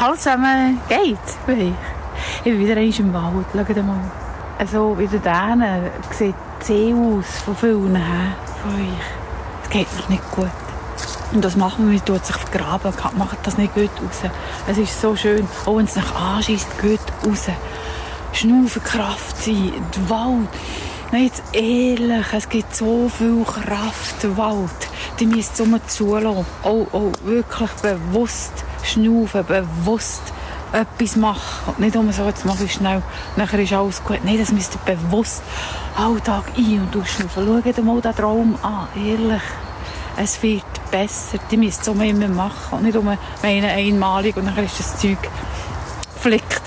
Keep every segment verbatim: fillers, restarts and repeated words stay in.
Hallo zusammen, geht's? Ich bin wieder einmal im Wald. Schaut mal. Also wieder da sieht zäh aus von vielen her. Von euch. Es geht noch nicht gut. Und das machen wir, man tut sich vergraben, macht das nicht gut raus. Es ist so schön, auch wenn es nach anschießt, gut raus. Schnaufen, Kraft sein, der Wald. Nein, jetzt ehrlich, es gibt so viel Kraft, der Wald. Die müsst ihr immer zulassen. Auch, auch wirklich bewusst schnaufen, bewusst etwas machen. Und nicht immer so, jetzt mache ich schnell, nachher ist alles gut. Nein, das müsst ihr bewusst Alltag ein- und ausschnaufen. Schaut dir mal den Traum an, ehrlich. Es wird besser. Die müsst ihr immer machen. Und nicht um meine einmalig und nachher ist das Zeug geflickt.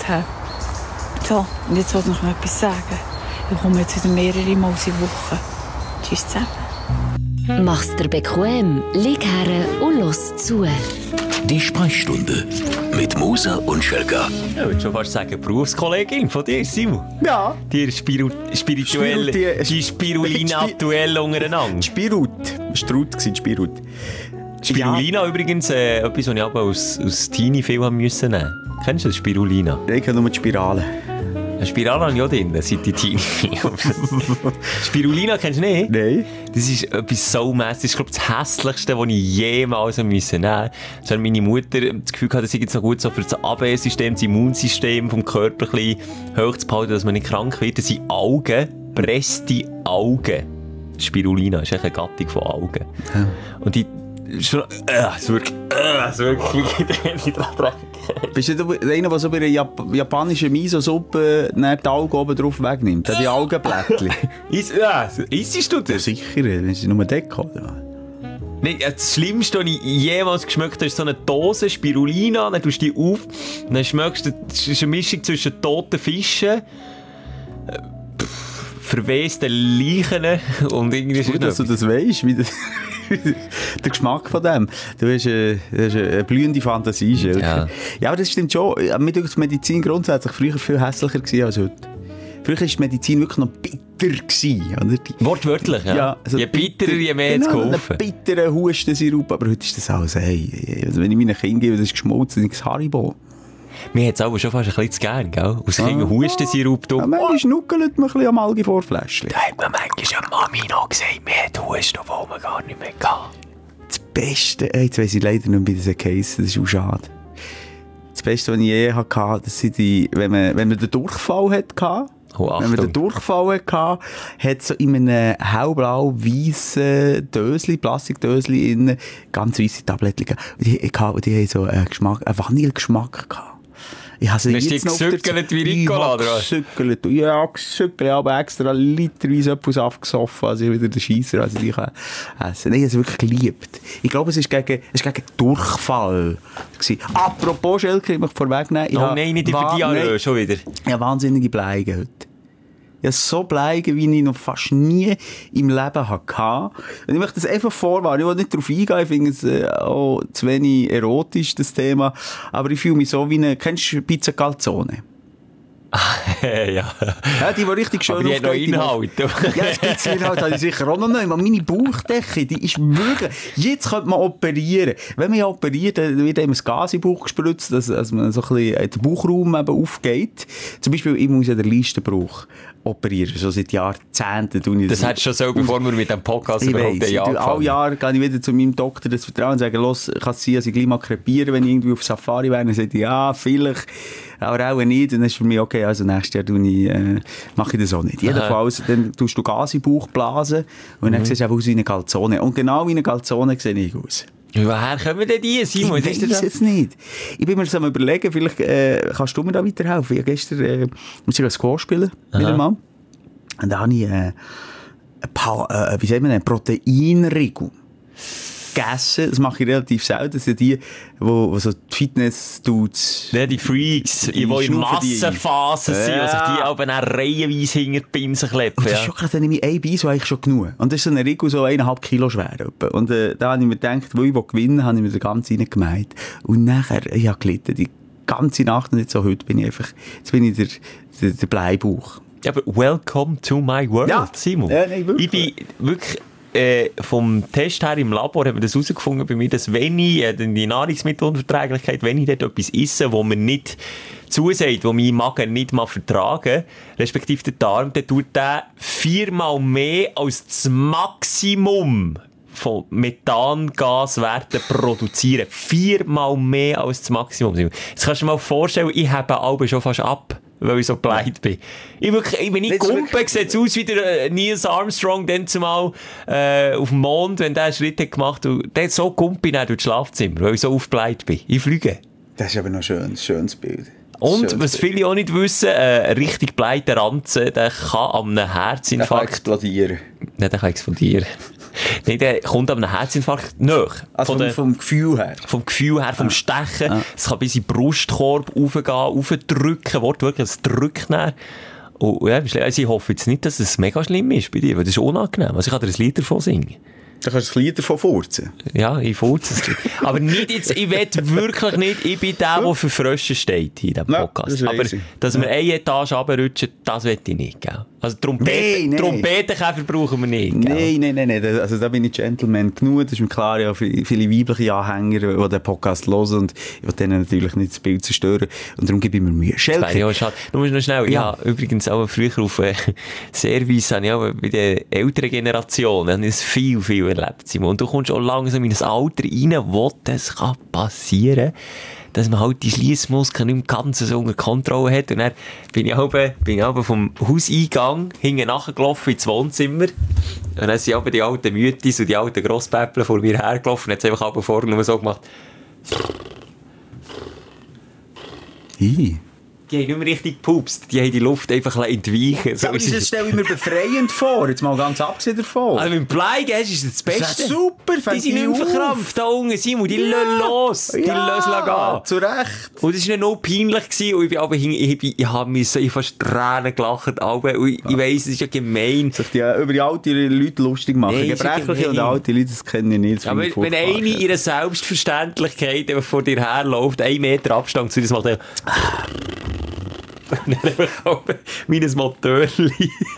So, und jetzt wollte ich noch etwas sagen. Ich komme jetzt wieder mehrere Mal in Woche. Tschüss zusammen. Mach's dir bequem, lieg her und los zu. Die Sprechstunde mit Musa und Schelga. Ich würde schon fast sagen, Berufskollegin von dir, Simon. Ja. Die Spiru spirituelle, Spiru- die Spirulina-Duell untereinander. Spirut. Strut war Spirut. Spirulina ja. Übrigens, äh, etwas, was ich aber aus, aus Teenie-Film haben müssen nehmen. Kennst du das, Spirulina? Ich kenne nur die Spirale. Eine Spirale habe ich auch drin, seit die Teenie-Film. Spirulina kennst du nicht? Nein. Das ist etwas so mässig. Das ist, glaube ich, das Hässlichste, was ich jemals nehmen musste. So hat meine Mutter das Gefühl gehabt, das sei jetzt noch gut so für das A B S-System, das Immunsystem vom Körper ein bisschen hoch zu behalten, dass man nicht krank wird. Das sind Augen, presste Augen. Spirulina ist echt eine Gattung von Augen. Ja. Und die schon, äh, es wirkt, äh, es wirkt wie dran. Bist du einer, der so bei einer Jap- japanischen Miso-Suppe die Augen oben drauf wegnimmt? Die Augenblättchen. Is, ja, isst du das? Ja, sicher, das ist nur Deko. Oder? Nein, das Schlimmste, was ich jemals geschmeckt habe, ist so eine Dose Spirulina, dann tust du die auf, dann schmeckst du, das ist eine Mischung zwischen toten Fischen, verwesten Leichen und irgendwie... Gut, dass du das weisst, wie das der Geschmack von dem. Du hast eine, du hast eine blühende Fantasie, Schelke. Ja. Ja, aber das stimmt schon. Mir denkt, die Medizin grundsätzlich früher viel hässlicher gewesen als heute. Früher war die Medizin wirklich noch bitter gewesen, oder? Die, Wortwörtlich, ja. Ja also je bitterer, je mehr genau, zu kaufen. Einen bitteren Hustensirup, aber heute ist das alles, hey, also wenn ich meinen Kindern gebe, das ist geschmolzen, das ist Haribo. Mir hat es aber schon fast ein bisschen zu gern, gell? Aus ah, Kindern Hustensirup. Ja, manchmal schnuckelt man ein bisschen am Algi-Vorfläschchen. Da hat man manchmal eine Mami noch gesagt, man hat Husten, obwohl man gar nicht mehr kann. Das Beste, jetzt weiss ich leider nicht, wie das geheissen, das ist auch schade. Das Beste, was ich je hatte, das sind die, wenn man, wenn man den Durchfall hatte, oh, wenn man den Durchfall hatte, hat so in einem hellblau-weissen Dösli, Plastikdösli innen, ganz weisse Tabletten gehabt. Die, die haben so einen Geschmack, einen Vanillegeschmack gehabt. Ich habe sie jetzt noch... Hast du gesückelt wie Ricola, oder was? Gesückelt. Ja, gesückelt, aber extra literweise etwas abgesoffen, als ich wieder den Scheisser, also die kann essen. Nein, ich habe sie wirklich geliebt. Ich glaube, es ist gegen, es ist gegen Durchfall gewesen. Apropos, Schelke, ich möchte vorwegnehmen. Oh nein, nicht über Diarrhoe, schon wieder. Ich habe wahnsinnige Bleigen heute. Ich habe so Bleigen, wie ich noch fast nie im Leben hatte. Und ich möchte das einfach vorwarnen. Ich will nicht darauf eingehen. Ich finde es äh, auch zu wenig erotisch, das Thema. Aber ich fühle mich so wie eine... Kennst du Pizza Calzone? ja. Ja, die war richtig schön. Aber die hat noch Inhalt. Ja, das bisschen Inhalt habe ich sicher auch noch nicht. Meine Bauchdecke, die ist wirklich... Jetzt könnte man operieren. Wenn man ja operiert, dann wird einem das Gas in den Bauch gespritzt, dass, dass man so ein bisschen den Bauchraum eben aufgeht. Zum Beispiel, ich muss ja den Leistenbruch operieren. Schon seit Jahrzehnten. Ich das, das hättest du schon so, bevor wir mit dem Podcast überhaupt ein Jahr angefangen. Alle Jahre gehe ich wieder zu meinem Doktor das Vertrauen und sage, los, kann es sein, dass ich gleich mal krepieren, wenn ich irgendwie auf Safari wäre. Und er sagt, ja, vielleicht, aber auch nicht. Und dann ist für mich, okay, also nächstes Jahr tue ich, äh, mache ich das auch nicht. Jedenfalls, dann tust du Gas in den Bauch blasen und dann mhm. siehst du einfach aus wie eine Calzone. Und genau wie eine Calzone sehe ich aus. Woher kommen denn die, Simon? Ich weiß es nicht. Ich bin mir das am überlegen, vielleicht äh, kannst du mir da weiterhelfen. Ich habe gestern äh, musste ich Squash spielen mit einem Mann. Und da habe ich äh, ein paar, äh, wie sagt man, einen Proteinriegel gegessen. Das mache ich relativ selten. Das sind die, wo, wo so die Fitness-Dudes... Ja, die Freaks, die, die in Massenphasen sind, ja. Also die auch reihenweise hinter die Pinsen kleppen. Und das ist schon gerade, dann nehme ich ein Bein so eigentlich schon genug. Und das ist so ein Riegel so eineinhalb Kilo schwer. Und äh, da habe ich mir gedacht, wo ich gewinnen will, habe ich mir den ganzen reingemeint. Und nachher, ich habe gelitten, die ganze Nacht und jetzt so heute bin ich einfach, jetzt bin ich der, der, der Bleibauch. Ja, aber welcome to my world, ja. Simon. Ja, nein, ich bin wirklich äh, vom Test her im Labor haben wir das herausgefunden bei mir, dass wenn ich, äh, die Nahrungsmittelunverträglichkeit, wenn ich dort etwas esse, wo mir nicht zusagt, wo mein Magen nicht mal vertragen, respektive der Darm, dann tut der viermal mehr als das Maximum von Methangaswerten produzieren. Viermal mehr als das Maximum. Jetzt kannst du dir mal vorstellen, ich habe alle schon fast ab, weil ich so geleitet bin. Ich wirklich, wenn ich gumpe, sieht es aus wie der Neil Armstrong dann zumal äh, auf dem Mond, wenn der einen Schritt hat gemacht hat. Dann so gumpe ich dann durch das Schlafzimmer, weil ich so aufgeleitet bin. Ich fliege. Das ist aber noch ein schönes, schönes Bild. Und, schönes was Bild. viele auch nicht wissen, äh, ein richtig bleiter Ranzen, der kann an einem Herzinfarkt... Der kann explodieren. Nein, der kann explodieren. Nein, der kommt an einem Herzinfarkt nach. Also vom, der, vom Gefühl her. Vom Gefühl her, vom ah. Stechen. Ah. Es kann bis in den Brustkorb raufgehen, raufdrücken, wortwörtlich, es drückt dann. Und, ja, also ich hoffe jetzt nicht, dass es mega schlimm ist bei dir, weil das ist unangenehm. Also ich kann dir ein Lied davon singen. Da kannst du ein Lied davon furzen. Ja, ich furze es. Aber nicht jetzt, ich will wirklich nicht, ich bin der, der für Frösche steht in diesem Podcast. Ja, das aber, easy. dass wir eine Etage runterrutschen, das will ich nicht, gell? Also Trompeten, Nee, nee. Trompetenkäfer brauchen wir nicht, gell? Nein, nein, nein, nein. Also da bin ich Gentleman genug. Das ist mir klar, ja, viele, viele weibliche Anhänger, die den Podcast hören und ich will denen natürlich nicht das Bild zerstören. Und darum gebe ich mir Mühe. Schelke. Ja, schade. Du musst noch schnell, Ja. ja, übrigens auch früher auf äh, Service, habe ich auch bei der älteren Generation, habe ich das viel, viel erlebt, Simon. Und du kommst auch langsam in ein Alter rein, wo das kann passieren, dass man halt die Schliessmuskeln nicht mehr ganz so unter Kontrolle hat. Und dann bin ich auch, bin ich auch vom Hauseingang hinten nachgelaufen ins Wohnzimmer. Und dann sind aber die alten Mütis und die alten Grosspäppler vor mir hergelaufen und hat es einfach auch vorne nur so gemacht. Hi. Die haben nicht mehr richtig gepupst. Die haben die Luft einfach entweichen. So Aber das stelle ich mir befreiend vor. Jetzt mal ganz abgesehen davon. Also mit dem Bleigäst ist das das Beste. Das ist super, Die fängt sind nicht mehr verkrampft da unten, Simon. Die Ja. lassen los. Die Ja, lassen gehen. zu Recht. Und es war noch peinlich gewesen. Und ich bin aber hin, ich, bin- ich habe mich so, ich fast Tränen gelacht. Aber, und ich, ich weiss, es ist ja gemein. Sich die, über die alten Leute lustig machen. Nein, ist ja Gebrechliche und gemein. alte Leute, das kennen ich nicht. Das Aber finde ich wenn furchtbar. eine ihre Selbstverständlichkeit einfach vor dir herläuft, einen Meter Abstand zu dir, das macht er... Und dann einfach mein Motörli.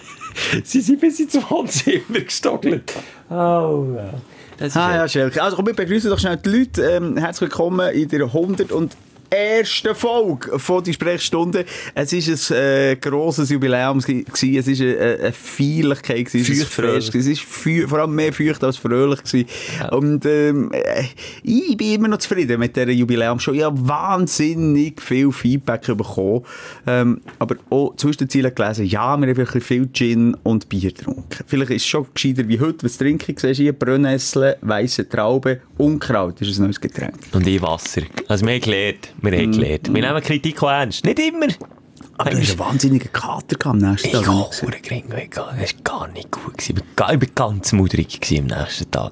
Sie sind bis ins Wohnzimmer gestockelt. Oh, ja. Das ist Ah ja- ja, Schelke. Also komm, wir begrüßen doch schnell die Leute. Ähm, herzlich willkommen in der hundert und erste Folge von die Sprechstunde. Es ist ein äh, grosses Jubiläum gewesen. Es ist eine, eine Feierlichkeit gewesen. Es ist ein Fest. Es ist feu- vor allem mehr feucht als fröhlich gewesen. Ja. Und ähm, äh, ich bin immer noch zufrieden mit dieser Jubiläum schon. Ich habe wahnsinnig viel Feedback bekommen. Ähm, aber auch zwischen den Zielen gelesen, ja, wir haben wirklich viel Gin und Bier getrunken. Vielleicht ist es schon gescheiter wie heute. Was trinke ich? Siehst du hier? Brennnessel, weisse Traube, Unkraut. Das ist ein neues Getränk. Und ich Wasser. Also wir haben gelernt. Wir haben gelernt. Wir nehmen Kritik auch ernst. Nicht immer. Aber du hast einen wahnsinnigen Kater am nächsten Ich Tag. gehe verdammt gering weg. Das war gar nicht gut gewesen. Ich war ich war ganz mudrig gewesen am nächsten Tag.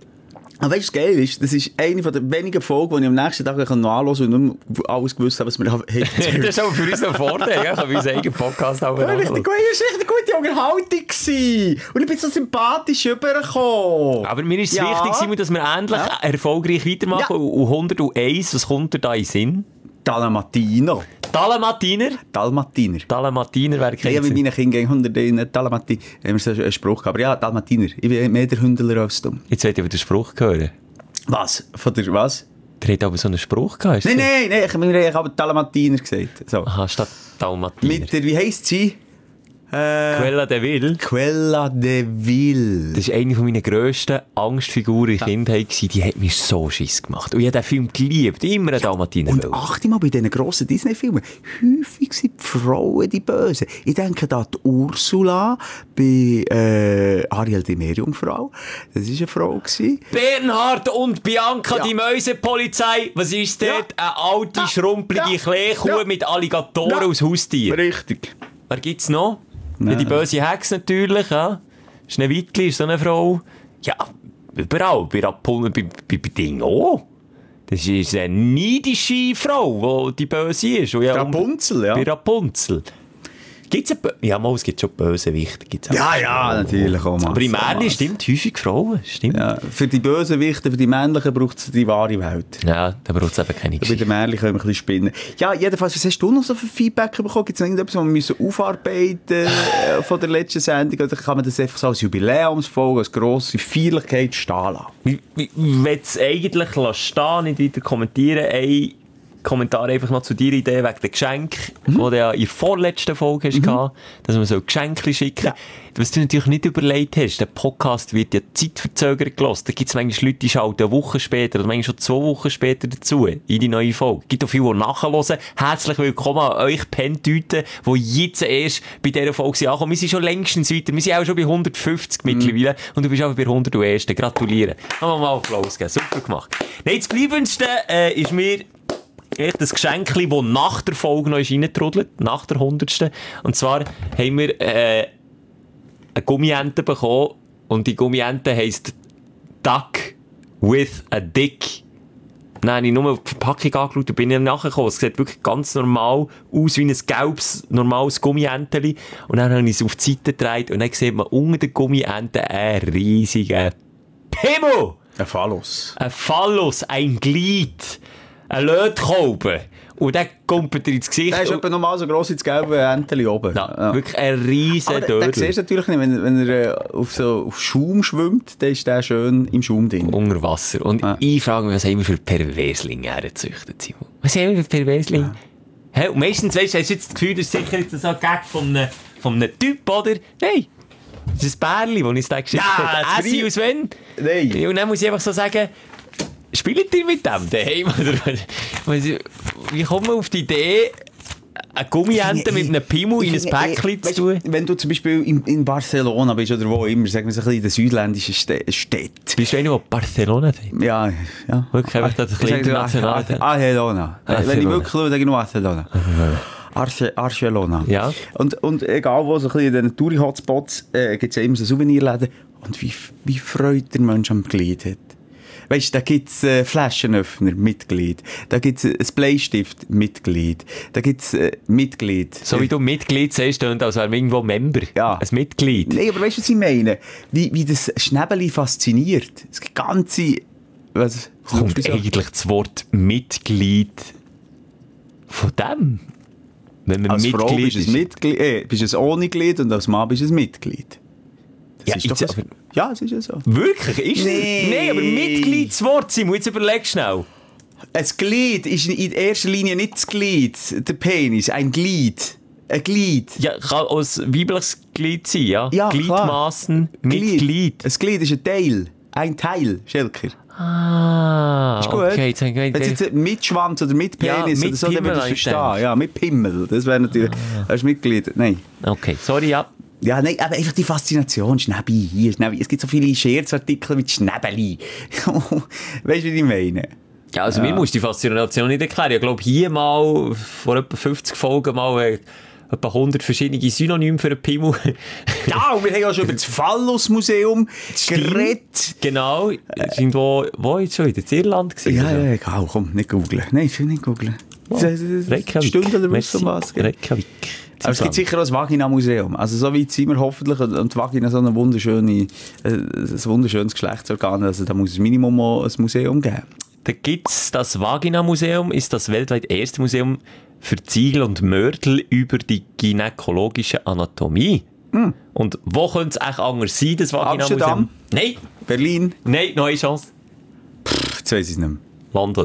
Aber weißt du, was geil ist? Das ist eine der wenigen Folgen, die ich am nächsten Tag noch nachhören und nicht mehr alles gewusst habe, was wir haben. Das ist aber für uns ein Vorteil. Ich kann unseren eigenen Podcast haben. Das war richtig gut, das war richtig gute Unterhaltung gewesen. Und ich bin so sympathisch rübergekommen. Aber mir ist es Ja. wichtig, Simon, dass wir endlich Ja. erfolgreich weitermachen. Ja. Und hunderteins, was kommt dir da in den Sinn? Dalmatiner. Dalmatiner? Dalmatiner. Dalmatiner wäre Ich habe kein mit meinen Kindern hunderteins Dalmatiner. Haben wir so einen Spruch gehabt. Aber ja, Dalmatiner. Ich bin mehr der Hündler als du. Jetzt will ich aber den Spruch hören. Was? Von der, was? Der hat aber so einen Spruch gehabt. ist Nein, das? nein, nein. Ich habe mir aber Dalmatiner gesagt. So. Aha, statt Dalmatiner. Mit der, wie heisst sie? Äh, Quella de Vil. Quella de Vil. Das war eine meiner grössten Angstfiguren in der Kindheit gewesen. Die hat mich so Schiss gemacht. Und ich habe den Film geliebt. Immer einen Dalmatiner. Und wollen. achte mal bei diesen grossen Disney-Filmen, häufig sind die Frauen die Bösen. Ich denke da an die Ursula bei äh, Ariel die Meerjungfrau. Das war eine Frau gewesen. Bernhard und Bianca, Ja. die Mäusepolizei. Was ist dort? Eine alte, Ja. schrumpelige Ja. Kleekuh Ja. mit Alligatoren Ja. als Haustier. Richtig. Wer gibt's noch? Ja. Ja, die böse Hexe natürlich. Ja. Schneewittli ist so eine Frau. Ja, überall. Bei, Rapun bei, bei, bei Ding auch. Das ist eine neidische Frau, die die böse ist. Und ja, Rapunzel, ja. Bei Rapunzel. Gibt's ein, ja, mal, es gibt schon Bösewichte. Gibt's auch Ja, ja, natürlich auch mal. Aber im Märchen stimmt häufig Frauen. Stimmt. Ja, für die Bösewichte, für die Männlichen braucht es die wahre Welt. Ja, da braucht es eben keine Bei den Märchen können wir ein bisschen spinnen. Ja, jedenfalls, was hast du noch so für Feedback bekommen? Gibt es noch irgendetwas, was wir müssen aufarbeiten äh, von der letzten Sendung? Oder kann man das einfach so als Jubiläumsfolge, als grosse Feierlichkeit stehen lassen? Ich, ich, ich will es eigentlich stehen, nicht weiter kommentieren. Ein Kommentar einfach noch zu deiner Idee wegen den Geschenken, mhm. die du ja in der vorletzten Folge hast, mhm. gehabt, dass man so Geschenke schicken. Ja. Was du natürlich nicht überlegt hast, der Podcast wird ja zeitverzögert gehört. Da gibt es manchmal Leute, die schalten eine Woche später oder manchmal schon zwei Wochen später dazu in die neue Folge. Es gibt auch viele, die nachhören. Herzlich willkommen an euch Pentüten, die jetzt erst bei dieser Folge ankommen. Wir sind schon längstens weiter. Wir sind auch schon bei hundertfünfzig mhm. mittlerweile und du bist auch bei hunderteins. Gratulieren. Haben wir mal Applaus gegeben. Super gemacht. Nein, das Bleibendste äh, ist mir echt das Geschenkli, das nach der Folge noch reingetrudelt, nach der hundertsten. Und zwar haben wir äh, eine Gummiente bekommen und die Gummiente heisst Duck with a Dick. Dann habe ich nur auf die Verpackung angeschaut und bin dann nachgekommen. Es sieht wirklich ganz normal aus, wie ein gelbes, normales Gummienteli. Und dann habe ich es auf die Seite gedreht und dann sieht man unter der Gummiente einen riesigen Pimmel. Ein Phallus. Ein Phallus, ein Glied. Ein Lötkolben. Und der kommt dir ins Gesicht. Der ist etwa normal so gross wie das gelbe Enteli oben. Ja, ja. Wirklich ein riesen Dödel. Den siehst du natürlich nicht, wenn, wenn er auf, so, auf Schaum schwimmt, dann ist der schön im Schaum drin. Unter Wasser. Und ja. ich frage mich, was haben wir für Perverslinge hergezüchtet, Simon? Was haben wir für Perverslinge? Ja. Hey, und meistens weißt, hast du jetzt das Gefühl, das ist sicher jetzt so ein Gag von einem, von einem Typ, oder? Nein. Das ist ein Bärli, das ich da geschickt ja, habe. Essi aus Wenn. Nein. Und dann muss ich einfach so sagen, spielt ihr mit dem daheim? Wie kommt man auf die Idee, eine Gummiente mit einem Pimmel in ein Päckchen zu tun? Wenn du zum Beispiel in, in Barcelona bist oder wo immer, sagen wir so ein bisschen in den südländischen Städten. Bist du einer, der Barcelona sagt? Ja, ja. Wirklich, einfach das ein bisschen international. Barcelona. Wenn ich wirklich schaue, sage ich nur Barcelona. Arce, Barcelona. Ja. Und, und egal wo, so ein bisschen in den Touri-Hotspots äh, gibt es ja immer so Souvenirläden. Und wie, wie freut der Mensch am Glied hat. Weißt du, da gibt's äh, Flaschenöffner, Mitglied. Da gibt's äh, ein Bleistift, Mitglied. Da gibt's äh, Mitglied. So wie du Mitglied sagst, und als wäre irgendwo Member. Ja. Ein Mitglied. Nein, aber weißt du, was ich meine? Wie, wie das Schnäbeli fasziniert. Das ganze... Was, was kommt eigentlich das Wort Mitglied von dem? Wenn man als Mitglied Frau bist du ist. ein Mitglied, äh, bist du ein Ohne-Glied und als Mann bist du ein Mitglied. Das Ja, ist doch jetzt, was, ja, es ist ja so. Wirklich? Ist Nee. Nein, aber Mitgliedswort, Simon, jetzt überleg schnell. Ein Glied ist in erster Linie nicht das Glied, der Penis, ein Glied. Ein Glied. Ja, kann auch ein weibliches Glied sein, ja? Ja, Gliedmassen, Mitglied. Ein Glied ist ein Teil. Ein Teil, Schelker. Ah, Ist gut. okay. Jetzt habe ich Wenn gedacht, es jetzt mit Schwanz oder mit Penis Ja, mit oder so, dann Pimmel würde ich eigentlich verstehen. Ja, mit Pimmel. Das wäre natürlich... Ah. Das ist Mitglied. Nein. okay, sorry, ja. Ja, nein, aber einfach die Faszination. Schnäbi hier, Schnäbi. Es gibt so viele Scherzartikel mit Schnäbeli. Weißt du, wie ich meine? Ja, also Ja. mir muss die Faszination nicht erklären. Ich glaube, hier mal, vor etwa fünfzig Folgen mal, äh, etwa hundert verschiedene Synonyme für einen Pimmel. Ja, und wir haben ja schon über das Phallus-Museum geredet. Genau. Sind wo, wo jetzt schon wieder? In Irland gewesen? Ja, oder? ja, egal, komm, nicht googlen. Nein, ich will nicht googlen. Oh, Reykjavik. Stunde oder was Merci. um was? Reykjavik. Aber es gibt sicher auch ein Vagina-Museum. Also so weit sind wir hoffentlich. Und und die Vagina so eine wunderschöne, äh, ein wunderschönes Geschlechtsorgan. Also da muss es Minimum auch ein Museum geben. Da gibt's das Vagina-Museum, ist das weltweit erste Museum für Ziegel und Mörtel über die gynäkologische Anatomie. Mm. Und wo könnte es eigentlich anders sein, das Vagina-Museum? Amsterdam? Nein, Berlin? nein, neue Chance. Pff, jetzt weiss ich es nicht mehr. London.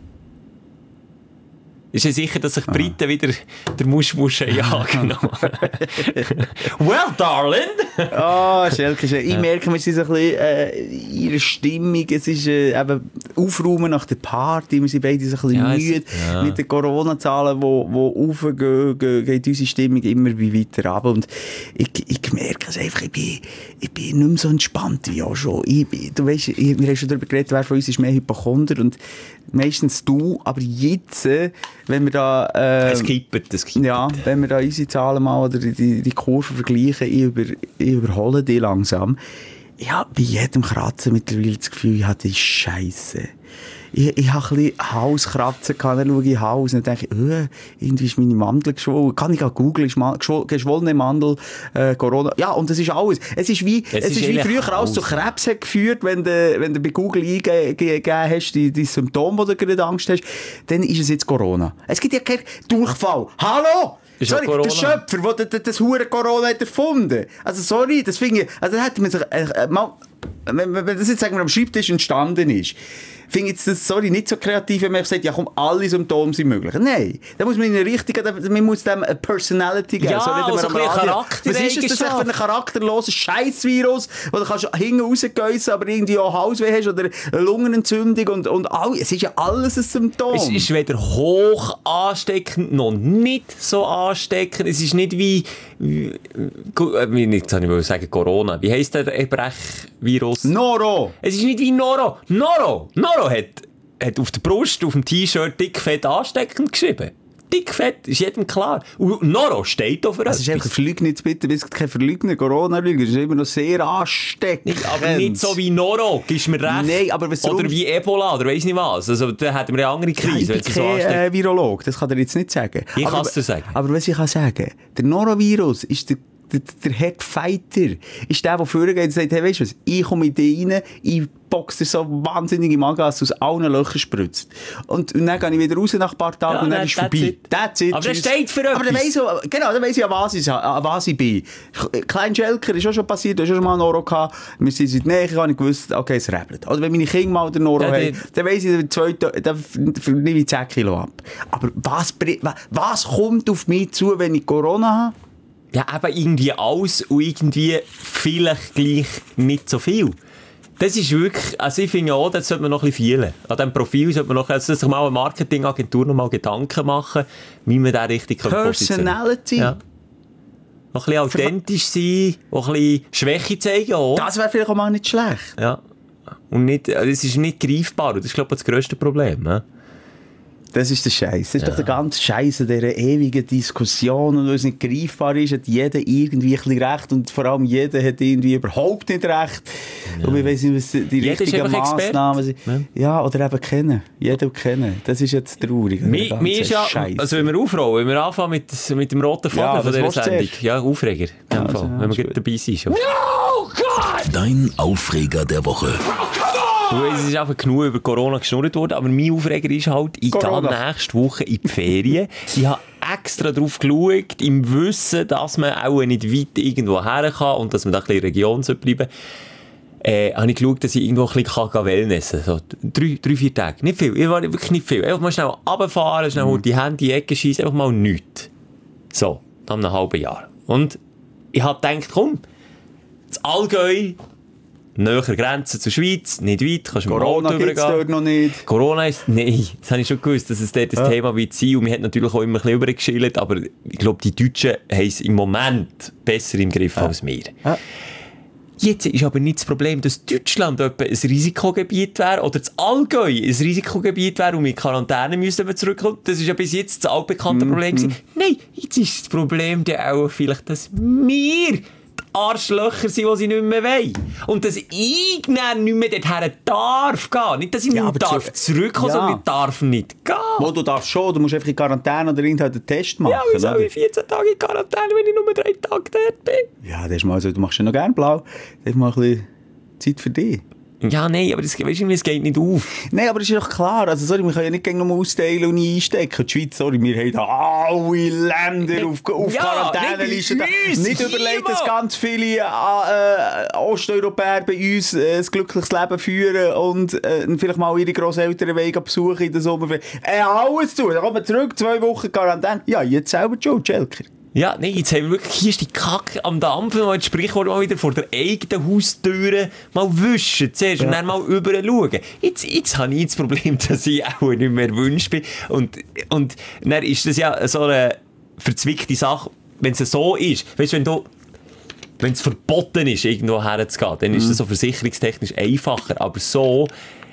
Ist ja sicher, dass sich die Briten wieder der Muschmusch jagen. Well, darling! Ah, oh, Schelke, ich merke, wir sind so ein bisschen äh, in ihrer Stimmung. Es ist äh, eben Aufräumen nach der Party. Wir sind beide so ein bisschen Ja, es- müde. ja. Mit den Corona-Zahlen, die raufgehen, ge- geht unsere Stimmung immer wie weiter runter. Und ich, ich merke es einfach, ich bin, ich bin nicht mehr so entspannt wie auch schon. Ich bin, du weißt, ich, wir haben schon darüber geredet, wer von uns ist mehr Hypochonder. Und meistens du, aber jetzt, äh, wenn wir da... Äh, Es kippt, es kippt. ja, wenn wir da unsere Zahlen mal oder die, die Kurve vergleichen, ich, über, ich überhole die langsam. Ich habe bei jedem Kratzen mittlerweile das Gefühl, ich habe die Scheiße. ich, ich habe ein bisschen Halskratzen gehabt, dann schaue ich in den Hals und dann denke ich, äh, irgendwie ist meine Mandel geschwollen. Kann ich auch googeln, ist ma- geschwoll- geschwollene Mandel, äh, Corona. Ja, und das ist alles. Es ist wie, es, es ist, ist wie früher alles zu Krebs hat geführt, wenn du, wenn du bei Google eingegeben hast, die, die Symptome, die du gerade Angst hast, dann ist es jetzt Corona. Es gibt ja keinen Durchfall. Hallo! Ist sorry, der Schöpfer, der das, das hure Corona hat erfunden. Also sorry, das finde ich, also da hätte man sich, äh, äh, mal, wenn, wenn das jetzt sagen wir am Schreibtisch entstanden ist, finde ich das, sorry, nicht so kreativ, wenn man sagt, ja komm, alle Symptome sind möglich. Nein, da muss man in eine richtige, man muss dem eine Personality geben. Ja, so also ein Charakter. Was ist das für ein charakterloser Scheißvirus, wo du kannst hinten rausgeissen, aber irgendwie auch Halsweh hast oder eine Lungenentzündung und, und all, es ist ja alles ein Symptom. Es ist weder hoch ansteckend noch nicht so ansteckend. Es ist nicht wie, wie, wie nicht, kann ich mal sagen, Corona. Wie heisst der Brechvirus? Noro. Es ist nicht wie Noro. Noro. Noro hat, hat auf der Brust, auf dem T-Shirt dickfett ansteckend geschrieben. Dickfett, ist jedem klar. Und Noro steht auf etwas. Es ist einfach Verleugnis, bitte. Es ist kein Verleugnen, Corona-Lügen. Es ist immer noch sehr ansteckend. Nicht, aber nicht so wie Noro, gibst mir recht. Nein, aber was oder wie Ebola, oder weiss nicht was. Also, da hätten wir eine andere Krise. Ja, ich bin kein so äh, Virolog, das kann er jetzt nicht sagen. Ich kann es dir sagen. Aber was ich kann sagen, der Norovirus ist der Der, der Headfighter ist der, der vorgeht und sagt, hey, weißt du was, ich komme in dich rein, ich boxe dir so wahnsinnige Magas aus allen Löchern spritzt. Und, und dann gehe ich wieder raus nach ein paar Tagen ja, und dann that, ist es vorbei. That's it. Aber der steht für etwas. Aber dann weiss ich, genau, dann weiss ich, an was ich, an was ich bin. Klein Schelker ist auch schon passiert, du hast schon mal einen Noro gehabt, wir sind in der Nähe, habe ich gewusst, okay, es rebelt. Oder wenn meine Kinder mal den Noro ja, haben, dann weiss ich, zwei, dann nehme ich zehn Kilo ab. Aber was, was kommt auf mich zu, wenn ich Corona habe? Ja, eben irgendwie alles und irgendwie vielleicht gleich nicht so viel. Das ist wirklich, also ich finde auch, das sollte man noch ein bisschen fehlen. An diesem Profil sollte man noch, also sich mal eine Marketingagentur noch mal Gedanken machen, wie man da richtig Personality? Ja. Noch ein bisschen authentisch sein, auch ein bisschen Schwäche zeigen auch. Das wäre vielleicht auch mal nicht schlecht. Ja. Und nicht, es ist nicht greifbar und das ist, glaube ich, das grösste Problem. Ne? Das ist der Scheiß. Das ist ja. doch der ganze Scheiß an dieser ewigen Diskussion. Und weil es nicht greifbar ist, hat jeder irgendwie ein bisschen recht. Und vor allem jeder hat irgendwie überhaupt nicht recht. Ja. Und ich weiss nicht, was die jeder richtigen Massnahmen sind. Ja. ja, oder eben kennen. Jeder kennen. Das ist jetzt traurig. Mir, mir ist ja, also wenn wir aufrollen, wenn wir anfangen mit, mit dem roten Faden ja, von dieser Sendung. Ja, Aufreger. Ja, also, wenn wir gut dabei sind. No, God! Dein Aufreger der Woche. Es ist einfach genug über Corona geschnurrt worden, aber mein Aufreger ist halt, ich gehe nächste Woche in die Ferien. Ich habe extra drauf geschaut, im Wissen, dass man auch nicht weit irgendwo her kann und dass man da ein bisschen in der Region bleiben sollte. Äh, habe ich geschaut, dass ich irgendwo ein bisschen wellnessen kann. So, drei, drei, vier Tage. Nicht viel. Ich war wirklich nicht viel. Einfach mal schnell runterfahren, schnell mhm. die Hände in die Ecke schießen, einfach mal nichts. So, nach einem halben Jahr. Und ich habe gedacht, komm, das Allgäu, näher Grenze zur Schweiz, nicht weit, kannst du mit dem Auto übergehen. Corona gibt's dort noch nicht. Corona ist, nein, das habe ich schon gewusst, dass es dort das ja. Thema wird sein. Und wir haben natürlich auch immer ein bisschen übergeschillt, aber ich glaube, die Deutschen haben es im Moment besser im Griff ja. als wir. Ja. Jetzt ist aber nicht das Problem, dass Deutschland etwa ein Risikogebiet wäre oder das Allgäu ein Risikogebiet wäre und wir in Quarantäne müssen wir zurückkommen. Das ist ja bis jetzt das altbekannte mm, Problem gewesen. Mm. Nein, jetzt ist das Problem ja auch vielleicht, dass wir Arschlöcher sind, die sie nicht mehr wollen. Und dass ich dann nicht mehr dorthin darf gehen. Nicht, dass ich ja, nicht darf zu, zurückkommen, ja. sondern ich darf nicht gehen. Wo du darfst schon, du musst einfach in Quarantäne oder irgendeinen Test machen. Ja, wie soll ich vierzehn Tage in Quarantäne, wenn ich nur drei Tage dort bin? Ja, das ist mal so, du machst ja noch gerne blau. Das ist mal ein bisschen Zeit für dich. Ja, nein, aber das, weißt du, es geht nicht auf. Nein, aber das ist doch klar. Also, sorry, wir können ja nicht gegen nur austeilen und einstecken. Die Schweiz, sorry, wir haben da alle Länder nee, auf, auf ja, Quarantäneliste. Nicht, nicht überlegt, dass ganz viele äh, Osteuropäer bei uns äh, ein glückliches Leben führen und äh, vielleicht mal ihre Grosseltern besuchen in der Sommerferien. Äh, alles zu. Dann kommen wir zurück, zwei Wochen Quarantäne. Ja, jetzt selber schon, Schelker. Ja, nein, jetzt haben wir wirklich, hier ist die Kacke am Dampfen, mal das Sprichwort mal wieder vor der eigenen Haustüre mal wischen zuerst ja. und dann mal rüber schauen. Jetzt, jetzt habe ich das Problem, dass ich auch nicht mehr wünscht bin. Und, und dann ist das ja so eine verzwickte Sache, wenn es so ist. Weißt du, wenn du, wenn es verboten ist, irgendwo herzugehen, dann ist das so versicherungstechnisch einfacher. Aber so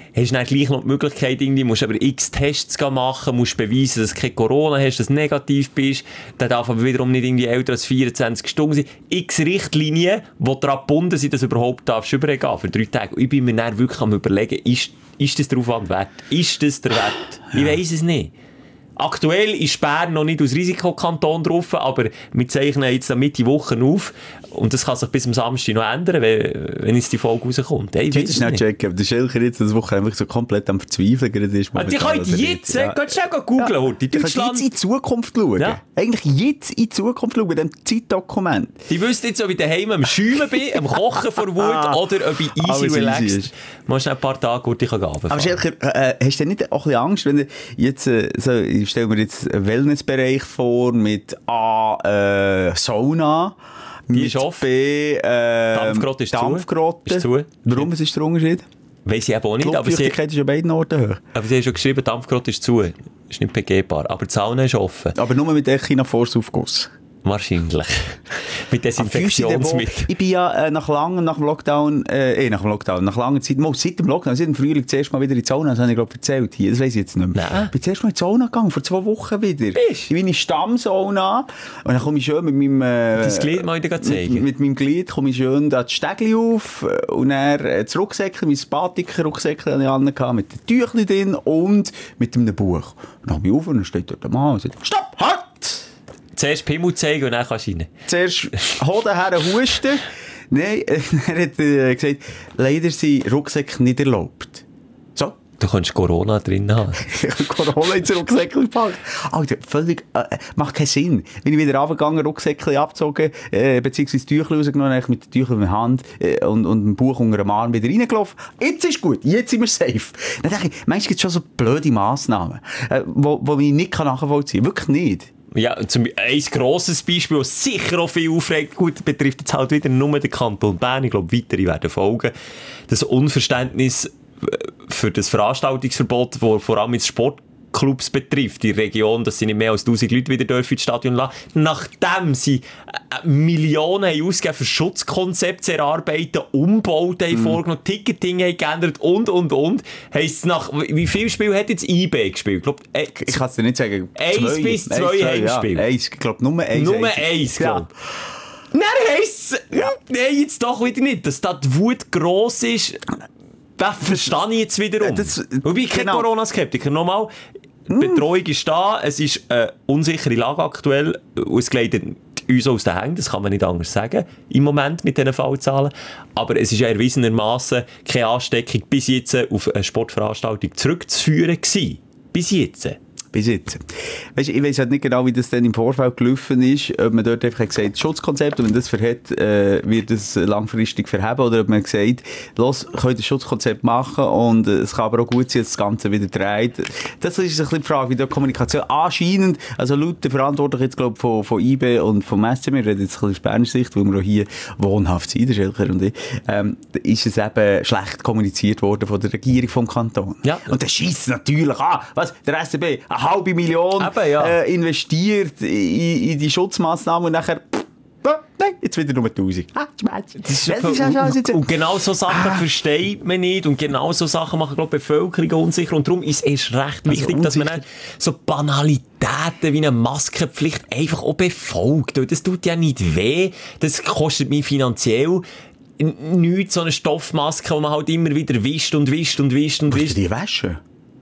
hast du dann gleich noch die Möglichkeit, irgendwie, musst aber x Tests machen, musst beweisen, dass du kein Corona hast, dass du negativ bist, dann darf aber wiederum nicht irgendwie älter als vierundzwanzig Stunden sein. X Richtlinien, die daran gebunden sind, dass du überhaupt darfst übergehen für drei Tage. Und ich bin mir dann wirklich am überlegen, ist, ist das der Aufwand wert? Ist das der Wert? Ich weiss es nicht. Aktuell ist Bern noch nicht aus Risikokanton drauf, aber wir zeichnen jetzt Mitte Woche auf und das kann sich bis am Samstag noch ändern, wenn, wenn jetzt die Folge rauskommt. Hey, ich weiß es nicht. Checken, ob der Schelker jetzt das Woche einfach so komplett am Verzweifeln ist. Ah, die könnt jetzt, ja. Kannst du schnell googeln, ja. Die könnt jetzt in die Zukunft schauen. Ja. Eigentlich jetzt in die Zukunft schauen, bei diesem Zeitdokument. Die wüssten jetzt, ob ich daheim am Schäumen bin, am Kochen vor Wut oder ob ich easy relaxed mal schnell ein paar Tage gut ich runterfahren. Aber Schelker, äh, hast du nicht auch ein bisschen Angst, wenn du jetzt, äh, so, ich stelle mir jetzt einen Wellnessbereich vor mit A, äh, Sauna, die ist offen. B, äh, Dampfgrotte ist, Dampfgrotte. ist zu. Warum, was ist der Unterschied? Weiss ich eben auch nicht. Die Luftfeuchtigkeit ist an beiden Orten hoch. Aber sie haben schon geschrieben, Dampfgrotte ist zu. Ist nicht begehbar. Aber die Sauna ist offen. Aber nur mit Echinaforce-Aufguss. Wahrscheinlich. Mit Desinfektionsmittel. Ich bin ja äh, nach langem, nach dem Lockdown, äh, eh, nach dem Lockdown, nach langer Zeit, mal, seit dem Lockdown, seit dem Frühling zuerst mal wieder in die Sauna, das habe ich glaube erzählt hier, das weiss ich jetzt nicht mehr. Nein. Ich bin zuerst mal in die Sauna gegangen, vor zwei Wochen wieder. Bist? Ich bin in die Stammsauna und dann komme ich schön mit meinem... Äh, Dein Glied mal wieder zeigen. Mit, mit meinem Glied komme ich schön da das Stegli auf und dann äh, das Rucksäckchen, mein Spatiker-Rucksäckchen habe ich angehabt, mit den Tüchli drin und mit einem Buch. Und dann komme ich auf und dann steht dort der Mann und sagt, stopp, halt! Zuerst Pimmel zeigen und dann kannst du rein. Zuerst Hoden her husten. Nein, er hat äh, gesagt, leider sind Rucksäcke nicht erlaubt. So. Du kannst Corona drin haben. Corona ins Rucksäckchen gepackt. Alter, völlig, äh, macht keinen Sinn. Bin ich wieder runtergegangen, Rucksäckchen abgezogen, äh, beziehungsweise Tüchel rausgenommen, mit den Tüchel in der Hand äh, und, und dem Buch unter dem Arm wieder reingelaufen. Jetzt ist gut, jetzt sind wir safe. Dann denke ich, manchmal gibt es schon so blöde Massnahmen, äh, wo, wo ich nicht nachvollziehen kann. Wirklich nicht. Ja, zum, ein grosses Beispiel, das sicher auch viel aufregt, gut, betrifft jetzt halt wieder nur den Kanton Bern, ich glaube, weitere werden folgen. Das Unverständnis für das Veranstaltungsverbot, das vor allem jetzt Sportclubs betrifft, die Region, dass sie nicht mehr als tausend Leute wieder dürfen ins Stadion lassen, nachdem sie Millionen haben ausgegeben für Schutzkonzepte zu erarbeiten, Umbauten haben mm. vorgenommen, Ticketing haben geändert und, und, und. Heisst nach, wie viele Spiele hat jetzt I B gespielt? Ich, glaub, äh, ich kann es dir nicht sagen. Eins zwei, bis zwei, zwei haben gespielt. Ja, eins, ich glaube, nur eins. Nur eins, eins glaube ich. Dann heisst es, ja. nein, jetzt doch wieder nicht, dass da die Wut gross ist. Das verstehe ich jetzt wiederum. Das, Wobei ich kein genau. Corona-Skeptiker. Nochmal, die mm. Betreuung ist da, es ist eine unsichere Lage aktuell, und es gleitet uns aus den Händen, das kann man nicht anders sagen, im Moment mit diesen Fallzahlen. Aber es ist ja erwiesenermassen keine Ansteckung bis jetzt auf eine Sportveranstaltung zurückzuführen gewesen. Bis jetzt. Bis jetzt. Weißt, ich weiss halt nicht genau, wie das dann im Vorfeld gelaufen ist, ob man dort einfach gesagt hat, Schutzkonzept, und wenn das verhält, äh, wird es langfristig verheben, oder ob man gesagt, los, könnt ein Schutzkonzept machen, und äh, es kann aber auch gut sein, dass das Ganze wieder dreht. Das ist ein bisschen die Frage, wie die Kommunikation anscheinend, also laut der Verantwortlichen jetzt, glaube ich, von, von I B und vom S C M, wir reden jetzt ein bisschen aus Berner Sicht, weil wir auch hier wohnhaft sind, der Schelker und ich, ähm, ist es eben schlecht kommuniziert worden von der Regierung vom Kanton. Ja. Und das scheisst natürlich an. Was? Der S C B, eine halbe Million Eben, ja. äh, investiert in, in die Schutzmaßnahmen und nachher pff, nein, jetzt wieder nur tausend. Ah, das ist ja, das ist und, und genau so Sachen ah. versteht man nicht, und genau so Sachen machen, glaube ich, die Bevölkerung unsicher, und darum ist es recht also wichtig, dass man dann so Banalitäten wie eine Maskenpflicht einfach auch befolgt. Das tut ja nicht weh, das kostet mich finanziell nichts, so eine Stoffmaske, die man halt immer wieder wischt und wischt und wischt und wischt. Die waschen?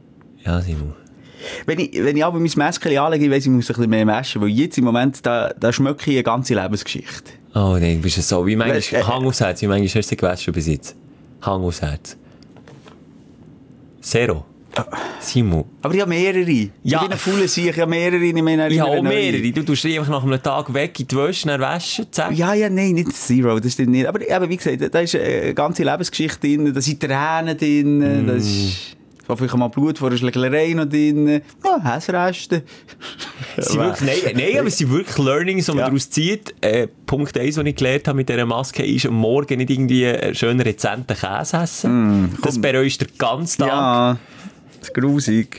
Ja, Simon. Wenn ich, wenn ich aber mein Mäschchen anlege, ich weiss, ich muss ein bisschen mehr waschen, weil jetzt im Moment, da, da schmecke ich eine ganze Lebensgeschichte. Oh nein, bist du so, wie manchmal, äh, Hang aufs Herz, wie manchmal hast du gewaschen bis jetzt? Hang aufs Herz. Zero. Ah. Simon. Aber ich habe mehrere. Ja. Ich bin ein fauler Sieg, ich habe mehrere. Ich, meine, ich habe auch mehrere. Du tust die einfach nach einem Tag weg in die Wäsche, dann waschen, zack. Ja, ja, nein, nicht Zero, das stimmt nicht. Aber, aber wie gesagt, da ist eine ganze Lebensgeschichte drin, da sind Tränen drin, mm. das ist... Da vielleicht mal Blut vor einer Schlägerei noch drin. Ja, Häsresten. nein, nein, aber es sind wirklich Learnings, die man ja. daraus zieht. Äh, Punkt eins, den ich gelernt habe mit dieser Maske, ist, am Morgen nicht irgendwie einen schönen rezenten Käse essen. Mm, das bereust du den ganzen Tag. Ja, das ist grusig.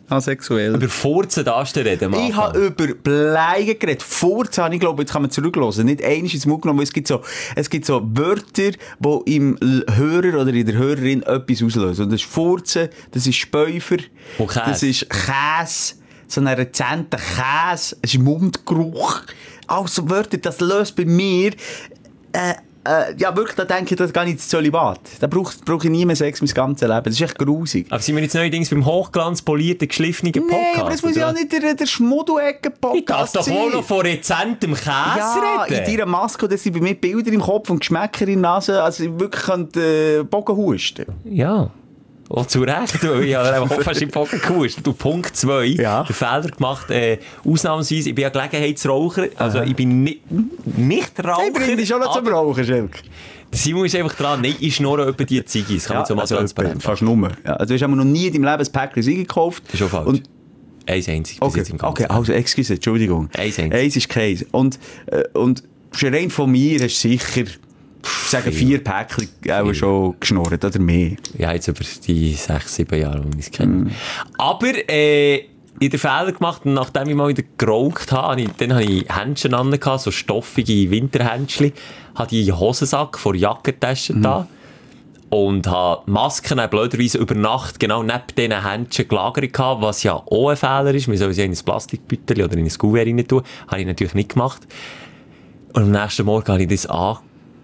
asexuell. Über Furzen darfst du reden, Mann. Ich habe über Bleigen geredet. Furzen habe ich, glaube jetzt kann man zurückhören. Nicht einmal ins Mund genommen, weil es gibt so, es gibt so Wörter, die im Hörer oder in der Hörerin etwas auslösen. Und das ist Furzen, das ist Späufer, okay. Das ist Käse, so ein rezenter Käse, es ist Mundgeruch. Also Wörter, das löst bei mir, äh, Äh, ja, wirklich, da denke ich, das gehe ich ins Zölibat. Da brauche brauch ich nie mehr Sex mein ganzes Leben. Das ist echt grusig. Aber sind wir jetzt neuerdings beim hochglanzpolierten, geschliffenen Podcast? Nein, aber das muss ja auch nicht der, der Schmuddelecke-Podcast Ich darf doch wohl noch von rezentem Käse ja, reden. In deiner Maske, da sind bei mir Bilder im Kopf und Geschmäcker in der Nase, also ich wirklich könnte äh, Bogen husten. Ja. Oh, zu Recht. Ich habe einfach fast im Bogen gehustet. Du, Punkt zwei, ja. den Fehler gemacht, äh, ausnahmsweise, ich bin ja Gelegenheitsraucher, also ich bin nicht, nicht Raucher. Ich bringe dich schon noch zum Rauchen, Schelk. Simon ist einfach dran, nein, ich schnurre etwa die Ziggis, kann ja, man so mal also transparent fast nur. Ja, also du hast noch nie in deinem Leben ein Päckchen Ziggis gekauft. Das ist schon falsch. Und eins einzig. Okay, okay, also excuse, Entschuldigung. Eins einzig. Eins ist Käse. Und, äh, und rein von mir hast du sicher... Ich sage, vier Päckchen auch schon geschnurrt, oder mehr. Ja, jetzt über die sechs, sieben Jahre, die ich es kenne. Mm. Aber, äh, in den Fehler gemacht, und nachdem ich mal wieder geraucht habe, ich, dann hatte ich Händchen an, so stoffige Winterhändchen, hatte ich einen Hosensack vor Jackentasche mm. da und habe Masken blöderweise über Nacht genau neben diesen Händchen gelagert gehabt, was ja auch ein Fehler ist. Man soll sie in ein Plastikbüttel oder in ein Kuvert rein tun. Habe ich natürlich nicht gemacht. Und am nächsten Morgen habe ich das an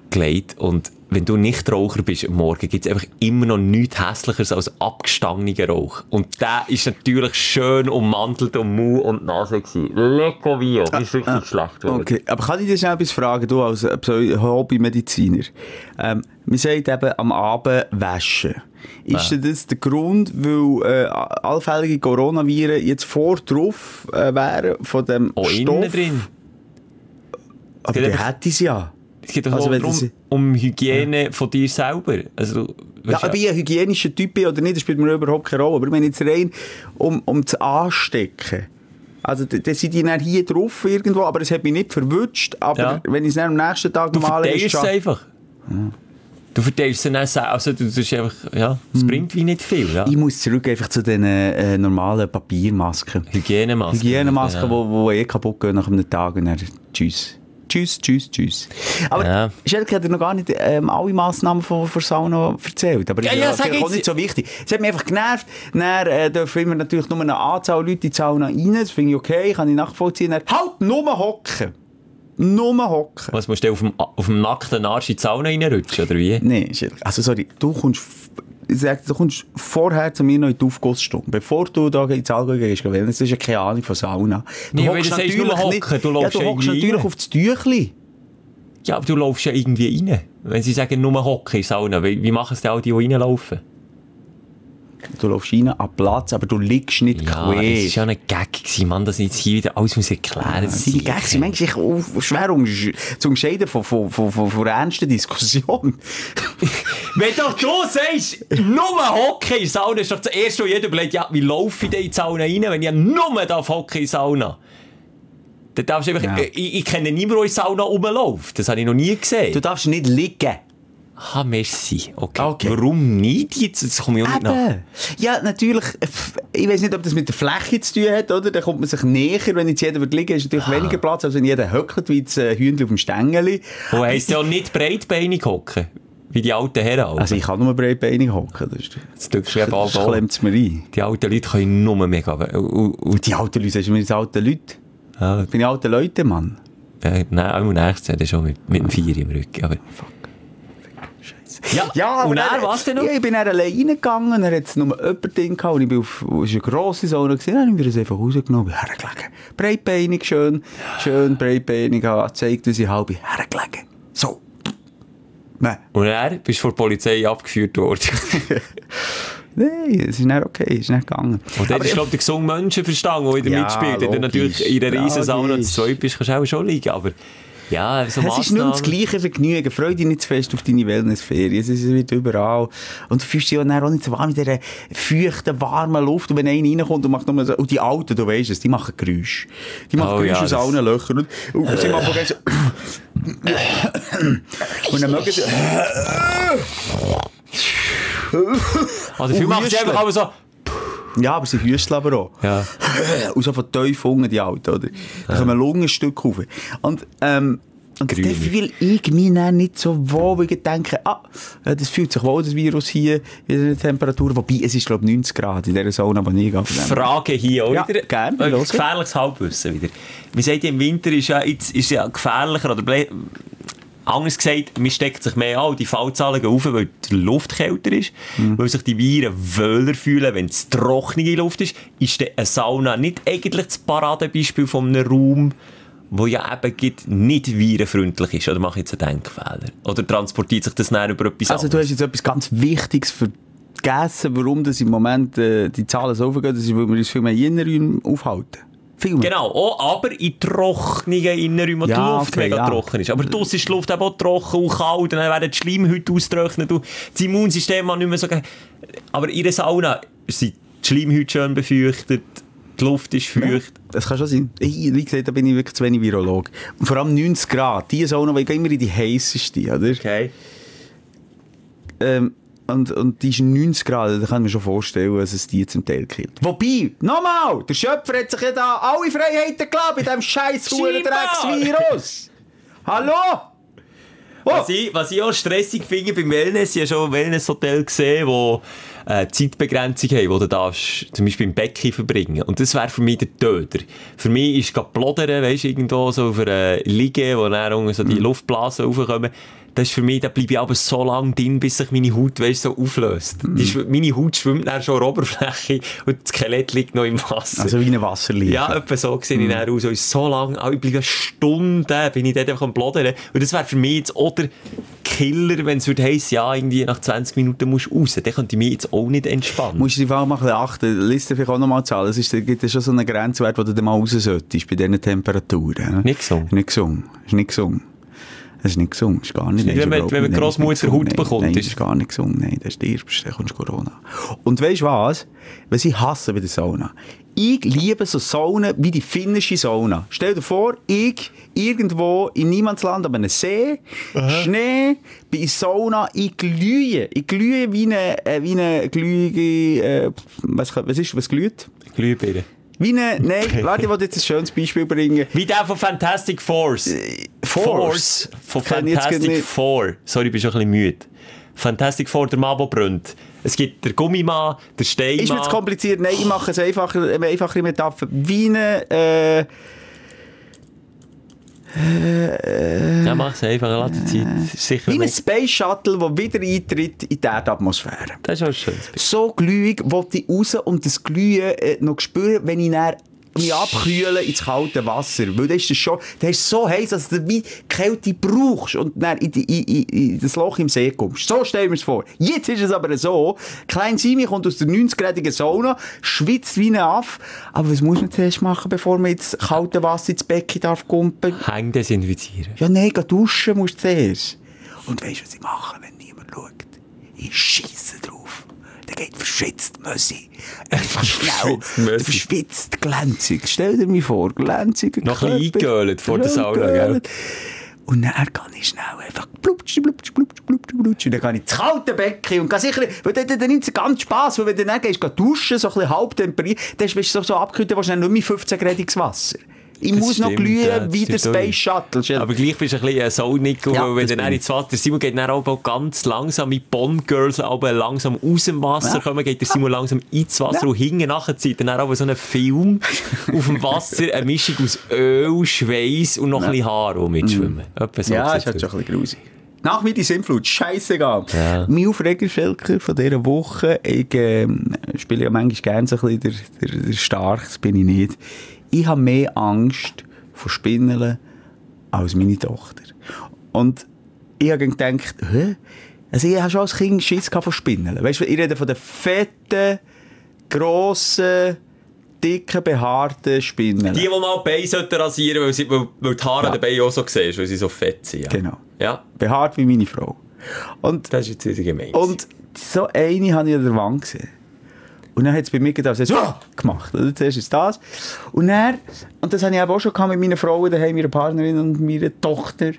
und wenn du nicht Raucher bist am Morgen, gibt es einfach immer noch nichts Hässlicheres als abgestangener Rauch. Und der ist natürlich schön ummantelt um Mund und Nase gewesen. Leco Vio, das ist richtig ah, schlecht geworden. Okay, aber kann ich dir schnell etwas fragen, du als Hobbymediziner? Ähm, man sagt eben am Abend waschen. Ist ja. das der Grund, weil äh, allfällige Coronaviren jetzt vor drauf äh, wären von dem oh, Stoff? Innen drin. Aber der hätte es ja. Es geht doch also, darum, um Hygiene ja. von dir selber. Also, ja, ob ich ein hygienischer Typ bin oder nicht, das spielt mir überhaupt keine Rolle. Aber ich meine jetzt rein, um, um zu anstecken. Also, da sind die dann hier drauf irgendwo, aber es hat mich nicht verwutscht. Aber ja. wenn ich es dann am nächsten Tag normal ist... Du verteilst es einfach. Ja. Du verteilst es dann, also du tust einfach, ja, es hm. bringt wie nicht viel. Ja. Ich muss zurück einfach zu den äh, normalen Papiermasken. Hygienemasken. Hygienemasken, die ja. wo, wo eh kaputt gehen nach einem Tag und dann tschüss. Tschüss, tschüss, tschüss. Aber ja. Schelke hat dir noch gar nicht ähm, alle Massnahmen von, von Sauna erzählt. Aber ja, ja, das ist auch nicht so wichtig. Es hat mich einfach genervt. Dann äh, dürfen wir natürlich nur eine Anzahl Leute in die Sauna rein. Das finde ich okay, kann ich nachvollziehen. Dann, halt, nur hocken. Nur hocken. Was, musst du auf dem, auf dem nackten Arsch in die Sauna reinrutschen, oder wie? Nein, Schelke. Also sorry, du kommst... Ich sage, du kommst vorher zu mir noch in die Aufgussstunde. Bevor du da ins Allgäu gehst, weil das ist ja keine Ahnung von Sauna. Du nee, hockst natürlich nur hocken. Du ja, du hockst natürlich rein. Auf das Tüchli. Ja, aber du laufst ja irgendwie rein. Wenn sie sagen, nur hocken in Sauna, wie, wie machen es denn all die, die reinlaufen? Du laufst rein an Platz, aber du liegst nicht ja, quer. Ja, es war ja ein Gag gewesen, Mann, dass ich jetzt hier wieder alles muss erklären muss. Ja, die Gags sind manchmal auch schwer um, zu unterscheiden von, von, von, von, von einer ernsten Diskussion. Wenn doch du sagst, nur hocken in Sauna, ist doch das Erste, was jeder überlegt, ja, wie laufe ich denn in die Sauna rein, wenn ich nur hocken in die Sauna? Dann darfst du einfach, ja. ich, ich kenne niemanden, der in die Sauna rumläuft. Das habe ich noch nie gesehen. Du darfst nicht liegen. Ah, merci. Okay. okay. Warum nicht jetzt? Das komme ich auch nicht nach. Ja, natürlich. Ich weiss nicht, ob das mit der Fläche zu tun hat, oder? Da kommt man sich näher. Wenn jetzt jeder liegen würde, ist natürlich ah. weniger Platz, als wenn jeder höckelt, wie das Hühnchen auf dem Stängeli. Und heisst ja auch nicht breitbeinig hocken? Wie die alten Herren auch. Also ich kann nur breitbeinig hocken. Das, das, das, das, das klemmt es mir ein. Die alten Leute können nur mega... Und, und die alten Leute, sagst du mir jetzt alte Leute? Ja. Bin ich alte Leute, Mann? Ja, nein, auch im nächsten Jahr schon mit, mit dem Vier im Rücken. Aber... Ja, ja, und er, was denn noch? Ja, ich bin dann allein reingegangen und er hat nur jemand drin gehabt und ich bin auf, es war eine grosse Sauna gewesen, dann habe ich mir das einfach rausgenommen, bin hergelegen. Breitbeinig, schön, schön breitbeinig, habe gezeigt, wie ich halb hergelegen. So. Nein. Und er bist du von der Polizei abgeführt worden? Nein, es ist nicht okay, es ist nicht gegangen. Und dann ist, glaube ich, der gesunde Menschenverstand, der wieder ja, mitspielt. Wenn du natürlich in einer riesen Sauna zu zweit bist, kannst du auch schon liegen, aber... Ja, so es ist nur das gleiche Vergnügen. Freu dich nicht zu fest auf deine Wellnessferien. Es ist wieder überall. Und du fühlst dich auch nicht so warm in dieser feuchten, warmen Luft. Und wenn einer reinkommt und macht nur so... Und die Alten, du weisst es, die machen Geräusche. Die machen oh, Geräusche ja, aus allen Löchern. Und, und sie machen so... und dann mögen sie... Also, viel machen sie einfach aber so... Ja, aber sie hüsteln aber auch. Ja. Und so von tief unten die Alten, oder? Da kommen Lungenstücke rauf. Und, ähm, und das fühle ich mich dann nicht so wohl, weil ich denke, ah, das fühlt sich wohl, das Virus hier, in der Temperatur. Wobei, es ist, glaube ich, neunzig Grad in dieser Sauna, die ich gehe. Frage hier auch ja, wieder. Gerne, ein gefährliches Halbwissen wieder. Man sagt ja, im Winter ist ja, jetzt, ist ja gefährlicher, oder ble- anders gesagt, man steckt sich mehr an, die Fallzahlen gehen rauf, weil die Luft kälter ist, mhm. weil sich die Viren wohler fühlen, wenn es trockene Luft ist. Ist eine Sauna nicht eigentlich das Paradebeispiel von einem Raum, wo ja eben nicht virenfreundlich ist? Oder mache ich jetzt einen Denkfehler? Oder transportiert sich das dann über etwas Also anderes? Du hast jetzt etwas ganz Wichtiges vergessen, warum das im Moment äh, die Zahlen so aufgehen, das ist, weil wir uns viel mehr in Innenräumen aufhalten. Viel mehr. Genau, auch, aber in trockenen Innenräumen, wo ja, die Luft okay, mega ja. trocken ist. Aber draussen ist die Luft eben auch trocken und kalt, dann werden die Schleimhäute austrocknen, das Immunsystem nicht mehr so... Ge- aber in der Sauna sind die Schleimhäute schön befeuchtet, die Luft ist feucht. Ja, das kann schon sein. Ich, wie gesagt, da bin ich wirklich zu wenig Virolog. Und vor allem neunzig Grad. Die Sauna, die immer in die heisseste, oder? Okay. Ähm, und, und die ist neunzig Grad, da kann ich mir schon vorstellen, dass es die zum Teil killt. Wobei, nochmal, der Schöpfer hat sich ja da alle Freiheiten gelassen bei diesem scheiß Drecks-Virus. Hallo? Oh. Was, ich, was ich auch stressig finde beim Wellness, ich habe schon ein Wellness-Hotel gesehen, wo äh, Zeitbegrenzung haben, wo du darfst, zum Beispiel im Becken verbringen. Und das wäre für mich der Töter. Für mich ist gerade Plodern, weisst, irgendwo so auf einer Liege, wo dann so die mm. Luftblasen raufkommen. Das ist für mich, da bleibe ich aber so lange drin, bis sich meine Haut, weißt, so auflöst. Mm. Die, meine Haut schwimmt dann schon an der Oberfläche und das Skelett liegt noch im Wasser. Also wie eine Wasserlinie. Ja, etwa so sehe ich mm. dann aus. Und so lange, ich bleibe Stunden, bin ich dort einfach am Plodern. Und das wäre für mich jetzt auch der Killer, wenn es heisst, ja, irgendwie nach zwanzig Minuten musst du raus. Dann könnte ich mich jetzt auch nicht entspannen. Musst du dich mal ein bisschen achten. Lies dir vielleicht auch noch mal zahlen. Es gibt ja schon so einen Grenzwert, wo du dann mal raus solltest, bei diesen Temperaturen. Nicht gesungen? Nicht gesungen. Ist nicht gesungen. Das ist nicht gesungen, das ist gar nicht. Nein, wenn man, wenn man Grossmutter Haut bekommt. Nein, das ist gar nicht gesungen, nein, das stirbst, dann kommst du Corona. Und weisst du was? Was ich hasse bei der Sauna? Ich liebe so Saunen wie die finnische Sauna. Stell dir vor, ich irgendwo in Niemandsland an einem See, Aha. Schnee, bin in Sauna, ich glühe. Ich glühe wie eine, äh, wie eine glühige, äh, was, was ist, was glüht? Glühbirne. Wie eine, nein, warte, ich wollte jetzt ein schönes Beispiel bringen. Wie der von Fantastic Force. Äh, Force? Force. Von Fantastic Four. Sorry, ich bin schon ein bisschen müde. Fantastic Four, der Mann, der brennt. Es gibt den Gummimann, der Steinmann. Ist mir zu kompliziert? Nein, ich mache es einfacher, eine einfache Metapher. Wie eine, äh, Äh, ja, mach es einfach, lass die Zeit. Sicher wie ein Space Shuttle, der wieder eintritt in die Erdatmosphäre. Das ist auch schön. So glühig wollte ich raus und das Glühen äh, noch spüren, wenn ich dann mich abkühlen ins kalte Wasser. Weil das ist das schon, das ist so heiß, dass du wie Kälte brauchst und dann in, die, in, in, in das Loch im See kommst. So stellen wir es vor. Jetzt ist es aber so, Klein Simi kommt aus der neunzig-gradigen Sauna, schwitzt wie ein Aff. Aber was muss man zuerst machen, bevor man ins kalte Wasser ins Becken darf kumpen? Hängen desinfizieren. Ja, nein, geh duschen musst du zuerst. Und weißt du, was ich mache, wenn niemand schaut? Ich scheisse drauf. Der geht verschwitzt, Mössi. Einfach schnell. Der verschwitzt, glänzig. Stell dir mir vor, glänzig. Noch ein bisschen eingehöhlt vor der Sauna, gell? Und dann kann ich schnell einfach blutsch, blutsch, blutsch, blutsch, blutsch. Und dann gehe ich ins kalte Becken und gehe sicher, weil dann, dann nimmt es ganz Spass, weil wenn du dann gehst, gehst duschen, so ein bisschen halb temperiert, dann bist du so, so abgekühlt, dann willst du nicht mehr fünfzehn-gradiges Wasser. Ich das muss stimmt, noch glühen ja, wie der Space Shuttle. Aber gleich bist du ein bisschen saunig, ja, wenn du dann ins Wasser... Der Simon geht dann auch ganz langsam mit Bond Girls aber langsam aus dem Wasser ja. kommen, geht der Simon langsam ins Wasser ja. und hinten nachher zieht dann auch so einen Film auf dem Wasser, eine Mischung aus Öl, Schweiß und noch ja. ein bisschen Haar, die mitschwimmen. Mhm. So ja, ist halt schon ein bisschen grusig. Nach mir die Sinnflut, scheissegal. Ja. Mein Aufreger, Schelker, von dieser Woche, ich äh, spiele ja manchmal gerne so ein bisschen der, der, der Stark, das bin ich nicht. Ich habe mehr Angst vor Spinnen als meine Tochter. Und ich habe gedacht, hä? Also ich habe schon als Kind Schiss von Spinnen. Weißt du, ich rede von den fetten, grossen, dicken, behaarten Spinnen. Die, die mal die Beine sollten rasieren, weil, sie, weil, weil die Haare ja. an den Beinen auch so siehst, weil sie so fett sind. Ja. Genau. Ja. Behaart wie meine Frau. Und, das ist jetzt wieder gemein. Und so eine habe ich an der Wand gesehen. Und dann hat es bei mir gedacht, so gemacht. Oder? Zuerst ist das. Und dann, und das habe ich auch schon mit meiner Frau, daheim, meiner Partnerin und meiner Tochter.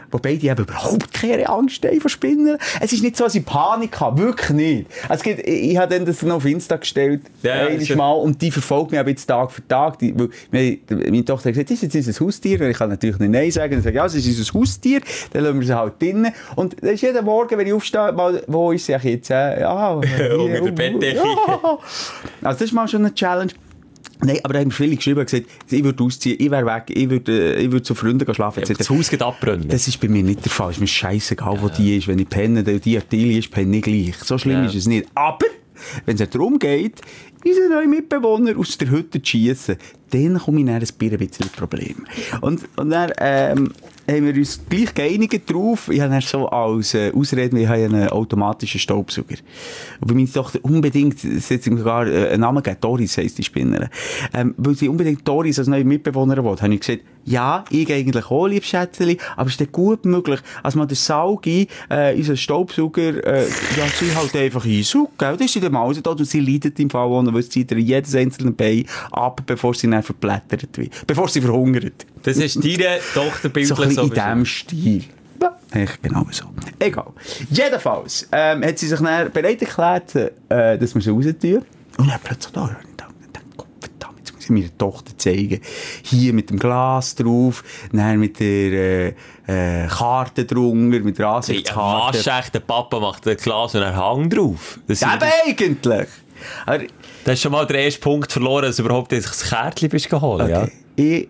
Wobei die eben überhaupt keine Angst haben vor Spinnen. Es ist nicht so, dass ich Panik habe. Wirklich nicht. Also, ich, ich habe dann das noch auf Insta gestellt. Ja, ja, Mal, und die verfolgt mich aber jetzt Tag für Tag. Die, weil, meine Tochter hat gesagt, das ist jetzt unser Haustier. Ich kann natürlich nicht Nein sagen. Dann sage ich, ja, es ist unser Haustier. Dann lassen wir sie halt drinnen. Und das ist jeden Morgen, wenn ich aufstehe, mal, wo ist sie jetzt? Äh, ja, hier, oh, mit der Bettdecke. Ja. Also das ist mal schon eine Challenge. Nein, aber da haben viele geschrieben und gesagt, ich würde ausziehen, ich wäre weg, ich würde, ich würde zu Freunden schlafen. Ja, das Haus geht abbrennen. Das ist bei mir nicht der Fall. Es ist mir scheissegal, ja. wo die ist. Wenn ich penne, die Artilie ist, penne ich gleich. So schlimm ja. ist es nicht. Aber, wenn es darum geht, unsere neuen Mitbewohner aus der Hütte zu schiessen, dann komme ich dann ein bisschen Problem. Und, und dann, ähm, haben wir uns gleich geeinigt drauf. Ich habe dann so als äh, Ausrede, wir haben einen automatischen Staubsauger. Und meine Tochter unbedingt, es hat sogar äh, einen Namen gegeben, Doris heisst die Spinnerin. Ähm, weil sie unbedingt Doris als neue Mitbewohnerin will, habe ich gesagt, ja, ich eigentlich auch, liebes Schätzchen, aber es ist dann gut möglich, als man den Saugi, äh, unseren Staubsauger, äh, ja, sie halt einfach einsaugt, gell? Das ist in der Maus da, und sie leidet im Fall, und weil sie jedes einzelne Bein ab, bevor sie dann verblättert wird, bevor sie verhungert. Das ist deine Tochter bildlich so. So in diesem Stil. Ja, echt genau so. Egal. Jedenfalls ähm, hat sie sich dann bereit erklärt, äh, dass wir sie raus tun. Und dann plötzlich da, und ich dachte, Gott verdammt, jetzt muss ich meiner Tochter zeigen. Hier mit dem Glas drauf, dann mit der äh, äh, Karte drunter, mit der Ansichtskarte. Hey, was echt, der Papa macht das Glas und einen Hang drauf. Das ja, aber eigentlich. Aber, das ist schon mal der erste Punkt verloren, dass du überhaupt das Kärtchen bist geholt. Okay. Ja. Ich,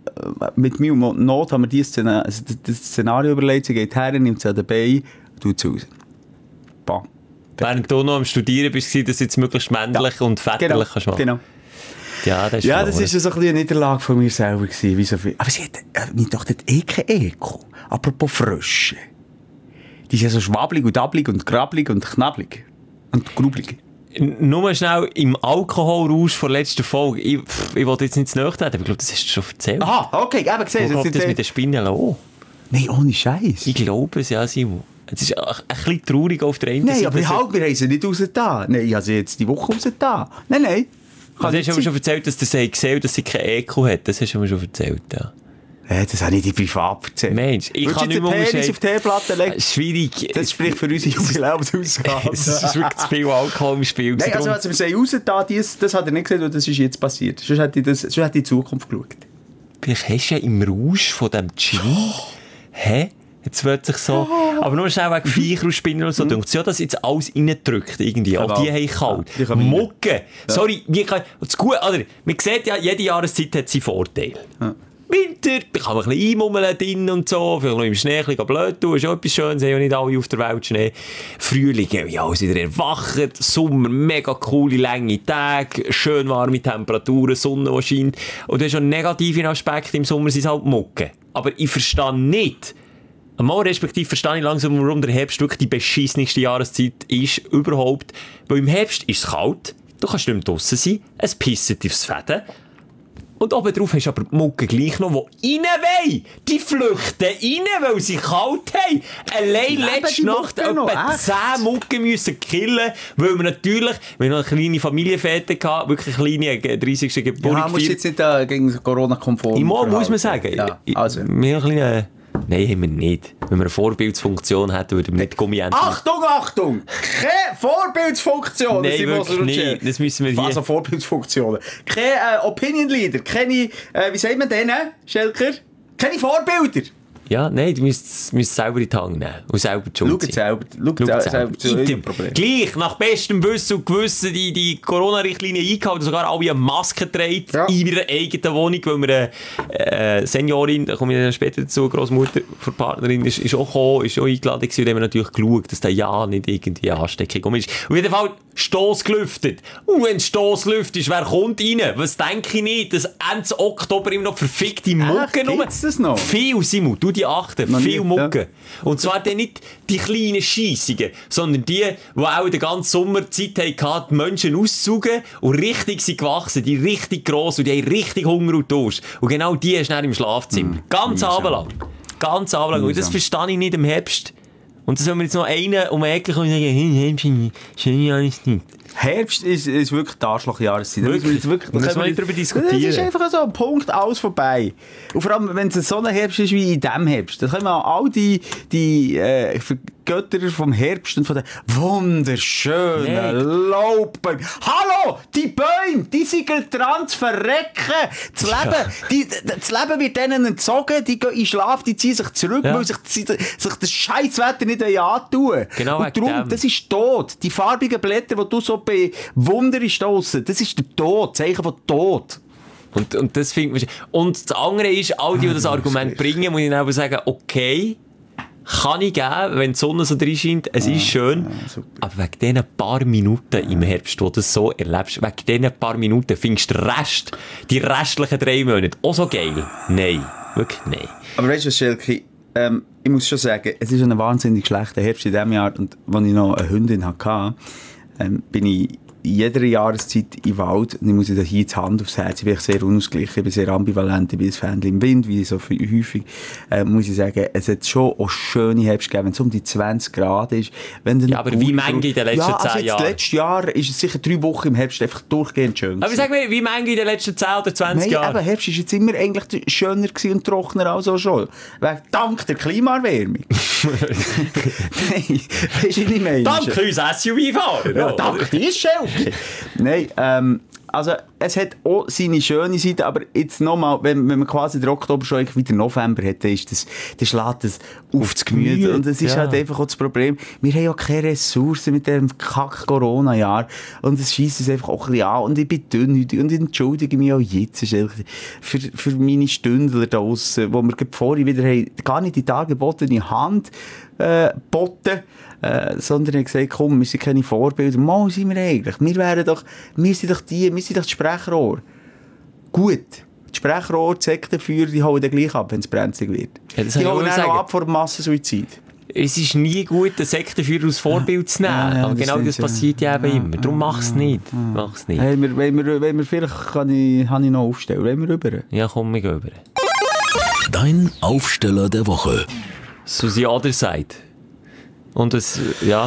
mit mir Not haben wir dieses Szenario, also das Szenario überlegt, sie geht her, nimmt sie an den Beinen und tut sie raus. Bam. Während du noch am Studieren bist, dass du jetzt möglichst männlich ja. und väterlich genau. kannst machen. Genau. Ja, das ist ja, das ist so ein bisschen eine Niederlage von mir selber gewesen, wie so viel. Aber sie hat, äh, meine Tochter hat eh kein Ekel. Apropos Frösche. Die sind ja so schwabbelig und dabbelig und grabbelig und knabbelig. Und grubelig. Nur schnell im Alkoholrausch von der letzten Folge. Ich, pff, ich wollte jetzt nicht zu nahe treten, aber ich glaube, das hast du schon erzählt. Aha, okay, eben gesehen. Wo geht das mit den Spinnen auch? Nein, ohne Scheiß. Ich glaube es, ja, Simon. Es ist ein, ein bisschen traurig auf der einen nein, Seite. Nein, aber halt, wir haben sie nicht rausgetan. Nein, ich habe sie jetzt die Woche rausgetan. Nein, nein. Also, hast du mir schon erzählt, dass sie gesehen dass sie kein Ekel hat. Das hast du mir schon erzählt, ja. Ja, das habe ich dir privat erzählt. Mensch, ich Würdest kann nicht mehr Penis auf die Herdplatte legen? Schwierig. Das spricht für unsere Jubiläumsausgabe. Es ist wirklich zu viel Alkohol im Spiel. Nein, also als wir sie rausgetan, das, das hat er nicht gesehen, und das ist jetzt passiert. Sonst hätte ich, das, sonst hätte ich in die Zukunft geschaut. Vielleicht hast du ja im Rausch von diesem Gin... Oh. Hä? Jetzt wird sich so... Oh. Aber nur schnell wegen Viecher und Spinnen und so. Mhm. Ja, dass jetzt alles reindrückt irgendwie. Auch die haben kalt. Ja, Mucke. Ja. Sorry, wie kann... Das gut, oder? Man sieht ja, jede Jahreszeit hat seinen Vorteil. Ja. Winter, da kann man ein bisschen einmummeln drin und so, vielleicht noch im Schnee ein bisschen blöd tun, ist auch etwas Schönes, haben ja nicht alle auf der Welt Schnee. Frühling, ja, alles wieder erwacht, Sommer, mega coole, lange Tage, schön warme Temperaturen, Sonne, die scheint. Und du hast schon negative Aspekte im Sommer, sind es halt Mucke. Aber ich verstehe nicht, einmal respektive verstehe ich langsam, warum der Herbst wirklich die beschissenste Jahreszeit ist überhaupt. Weil im Herbst ist es kalt, du kannst nicht mehr draussen sein, es pisst aufs Fäden. Und oben drauf hast du aber die Mucke gleich noch, die rein wollen. Die flüchten rein, weil sie kalt haben. Allein letzte Nacht etwa zehn Mucken müssen killen, weil wir natürlich, wir noch eine kleine Familienfete hatten, wirklich eine kleine dreißigste Geburtstag. Ja, musst jetzt nicht äh, gegen Corona-konform. Im Mal muss man sagen. Ja, also. Wir haben eine kleine... Nein, haben wir nicht. Wenn wir eine Vorbildsfunktion hätten, würden wir nicht Gummienten... Achtung, Achtung! Keine Vorbildsfunktion! Nein, wirklich nicht. Das müssen wir hier... Also Vorbildsfunktionen. Keine äh, Opinion Leader, keine... Äh, wie sagt man denen, Schelker? Keine Vorbilder! Ja, nein, du müsst, müsst selber in die Hand nehmen und selber die Schuld sein. Schau selber, selber zu eurem Problem. Gleich, nach bestem Wissen und Gewissen, die, die Corona-Richtlinie eingehalten, sogar alle eine Maske tragen, ja. in ihrer eigenen Wohnung, weil wir eine äh, Seniorin, da komme ich dann später dazu, Grossmutter von Partnerin, ist, ist auch gekommen, ist auch eingeladen gewesen, und haben wir natürlich geschaut, dass der ja nicht irgendwie eine Ansteckung ist. Auf jeden Fall Stoss gelüftet. Und wenn Stoss lüftet, wer kommt rein? Was denke ich nicht, dass Ende Oktober immer noch verfickte Mucke rum? Gibt's das noch? Viel, Simon, du die achten, noch viel nie, Mucke. Ja. Und zwar dann nicht die kleinen Scheissungen, sondern die, die auch den ganzen Sommer Zeit hatten, die Menschen auszusaugen und richtig sind gewachsen, die richtig gross und die haben richtig Hunger und Durst. Und genau die hast du dann im Schlafzimmer. Mm, Ganz abendlang. Ganz abendlang. Und das verstehe ich nicht im Herbst. Und dann sollen wir jetzt noch einen um die Ecke kommen und sagen, Herbst ist schöne Jahreszeit. Herbst ist, ist wirklich die Arschloch-Jahreszeit. Wirklich? Da müssen wir müssen wir nicht darüber diskutieren. Das ist einfach so ein Punkt, alles vorbei. Und vor allem, wenn es so ein Herbst ist wie in diesem Herbst, dann können wir all die, die äh, Götter vom Herbst und von den wunderschönen nee. Laubbäumen. Hallo! Die Bäume, die sind dran zu verrecken. Das Leben, ja. die, das Leben wird denen entzogen, die gehen in Schlaf, die ziehen sich zurück, ja. weil sich, sich das Scheisswetter nicht antun. Genau. Und darum, das ist tot. Die farbigen Blätter, die du so bewunderst, das ist der Tod, Zeichen von Tod. Und, und das finde ich. Und das andere ist, all die, die das Argument bringen, muss ich dann aber sagen, okay, kann ich geben, wenn die Sonne so drin scheint, es ist schön, ja, aber wegen diesen paar Minuten im Herbst, wo du das so erlebst, wegen diesen paar Minuten findest du den Rest, die restlichen drei Monate auch so geil? Nein, wirklich nein. Aber weißt du was, Schelke, ähm, ich muss schon sagen, es ist ein wahnsinnig schlechter Herbst in diesem Jahr, und als ich noch eine Hündin hatte, ähm, bin ich in jeder Jahreszeit im Wald, und ich muss da hier die Hand aufs Herz, ich bin sehr unausgeglichen, ich bin sehr ambivalent, ich bin ein Fan im Wind, wie so häufig, äh, muss ich sagen, es hat schon auch schöne Herbst gegeben, wenn es um die zwanzig Grad ist. Wenn ja, aber wie manche in den letzten ja, also zehn Jahren? Ja, letztes Jahr ist es sicher drei Wochen im Herbst einfach durchgehend schön. Aber sag mir, wie manche in den letzten zehn oder zwanzig Jahren? Nein, aber Herbst ist jetzt immer eigentlich schöner und trockener als auch schon. Dank der Klimaerwärmung. Nein, weisst du, was ich meine? Dank uns S U V-Fahrer. Ja, dank dir, Schelke. Nein, ähm, also es hat auch seine schöne Seite, aber jetzt nochmal, wenn, wenn man quasi den Oktober schon wieder November hat, dann ist das, dann schlägt das auf das Gemüt. Und das ist ja. halt einfach auch das Problem. Wir haben ja keine Ressourcen mit diesem Kack-Corona-Jahr. Und es scheisst uns einfach auch ein bisschen an. Und ich bin dünnhütig und ich entschuldige mich auch jetzt für, für meine Stündler da draussen, wo wir vorhin wieder haben, gar nicht die dargebotene Hand äh, boten. Äh, sondern er gesagt, komm, wir sind keine Vorbilder. Mal sind wir eigentlich. Wir wären doch, wir sind doch die, wir sind doch das Sprechrohr. Gut. Die Sprechrohr, die Sektenführer, die holen dann gleich ab, wenn es brenzlig wird. Ja, die holen dann noch ab vor dem Massensuizid. Es ist nie gut, den Sektenführer als Vorbild zu nehmen. Ja, ja, aber genau das, das passiert ja eben ja, immer. Darum mach es nicht. Ja. Mach's nicht. Hey, wir, wenn wir, wenn wir, vielleicht kann ich, kann ich noch aufstellen. Wenn wir rüber? Ja, komm, wir gehen rüber. Dein Aufsteller der Woche. So the other side. Und es, ja,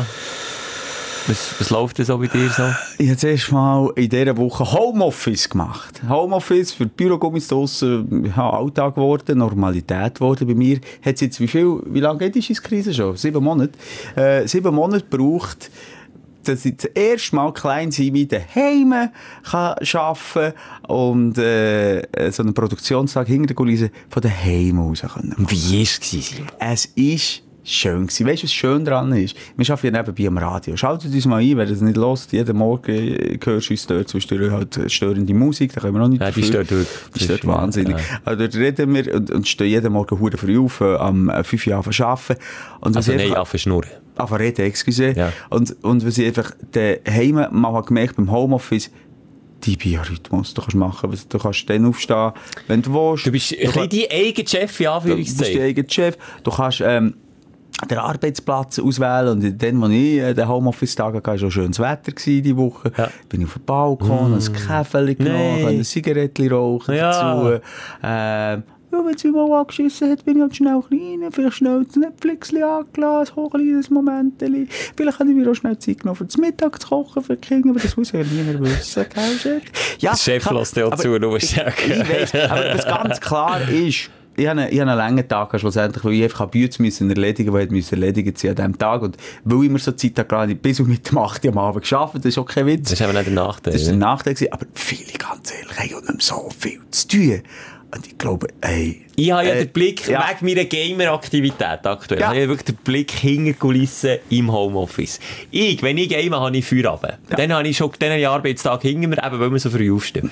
was, was läuft denn so bei dir so? Ich habe zuerst mal in dieser Woche Homeoffice gemacht. Homeoffice für die Bürogummis draussen, ja, Alltag geworden, Normalität geworden. Bei mir hat es jetzt, wie viel, wie lange geht die Krise schon? Sieben Monate. Äh, sieben Monate braucht, dass ich das erste Mal klein sein wie daheim kann arbeiten und äh, so einen Produktionstag hinter der Kulisse von daheim aus können. Wie war es? Es ist schön gewesen. Weißt du, was schön daran ist? Wir arbeiten ja nebenbei am Radio. Schaltet uns mal ein, wer das nicht hört. Jeden Morgen hörst du uns dort zwischendurch halt störende Musik. Da können wir noch nicht ja, die stört durch. Die stört wahnsinnig. Ja. Also dort reden wir und, und stehen jeden Morgen hure früh auf, äh, am fünf Uhr arbeiten. Und also nein, auf schnurren. Auf reden, excuse. Ja. Und, und was ich einfach daheim mal gemerkt beim Homeoffice, die Biorhythmus. Du kannst machen, was du kannst dann aufstehen, wenn du willst. Du bist ein bisschen dein eigener Chef, in Anführungszeichen. Du bist dein eigener Chef. Du kannst ähm, den Arbeitsplatz auswählen. Und dann, als ich äh, den Homeoffice-Tag hatte, war schon schönes Wetter diese Woche. Ja. Bin ich auf dem Balkon, mm. ein Käferchen genommen, ein Zigarettchen rauchen ja. dazu. Ähm, ja, wenn es mich mal angeschissen hat, bin ich halt schnell rein, vielleicht schnell das Netflix angelassen, ein kleines Moment. Vielleicht habe ich mir auch schnell Zeit genommen, für das Mittag zu kochen für die Kinder, aber das muss ja niemand wissen, gell, Chef? Ja, der Chef lässt dir auch zu, nur sagen. Ich weiss, aber was ganz klar ist, ich hatte einen, einen langen Tag, schlussendlich, weil ich einfach Bütze müssen erledigen musste, die erledigt sein an diesem Tag. Und weil ich mir so Zeit hatte, gerade bis um mit dem acht Uhr am Abend gearbeitet, das ist auch kein Witz. Das ist aber nicht der Nachteil. Das ist der Nachteil gewesen, aber viele, ganz ehrlich, haben ja nicht mehr so viel zu tun. Und ich glaube, ey... Ich habe ja äh, den Blick, ja. wegen meiner Gamer-Aktivität aktuell, ja. ich habe wirklich den Blick hinter die Kulissen im Homeoffice. Ich, wenn ich game, habe ich Feierabend. Ja. Dann habe ich schon den Arbeitstag hinter mir, eben weil wir so früh aufstehen.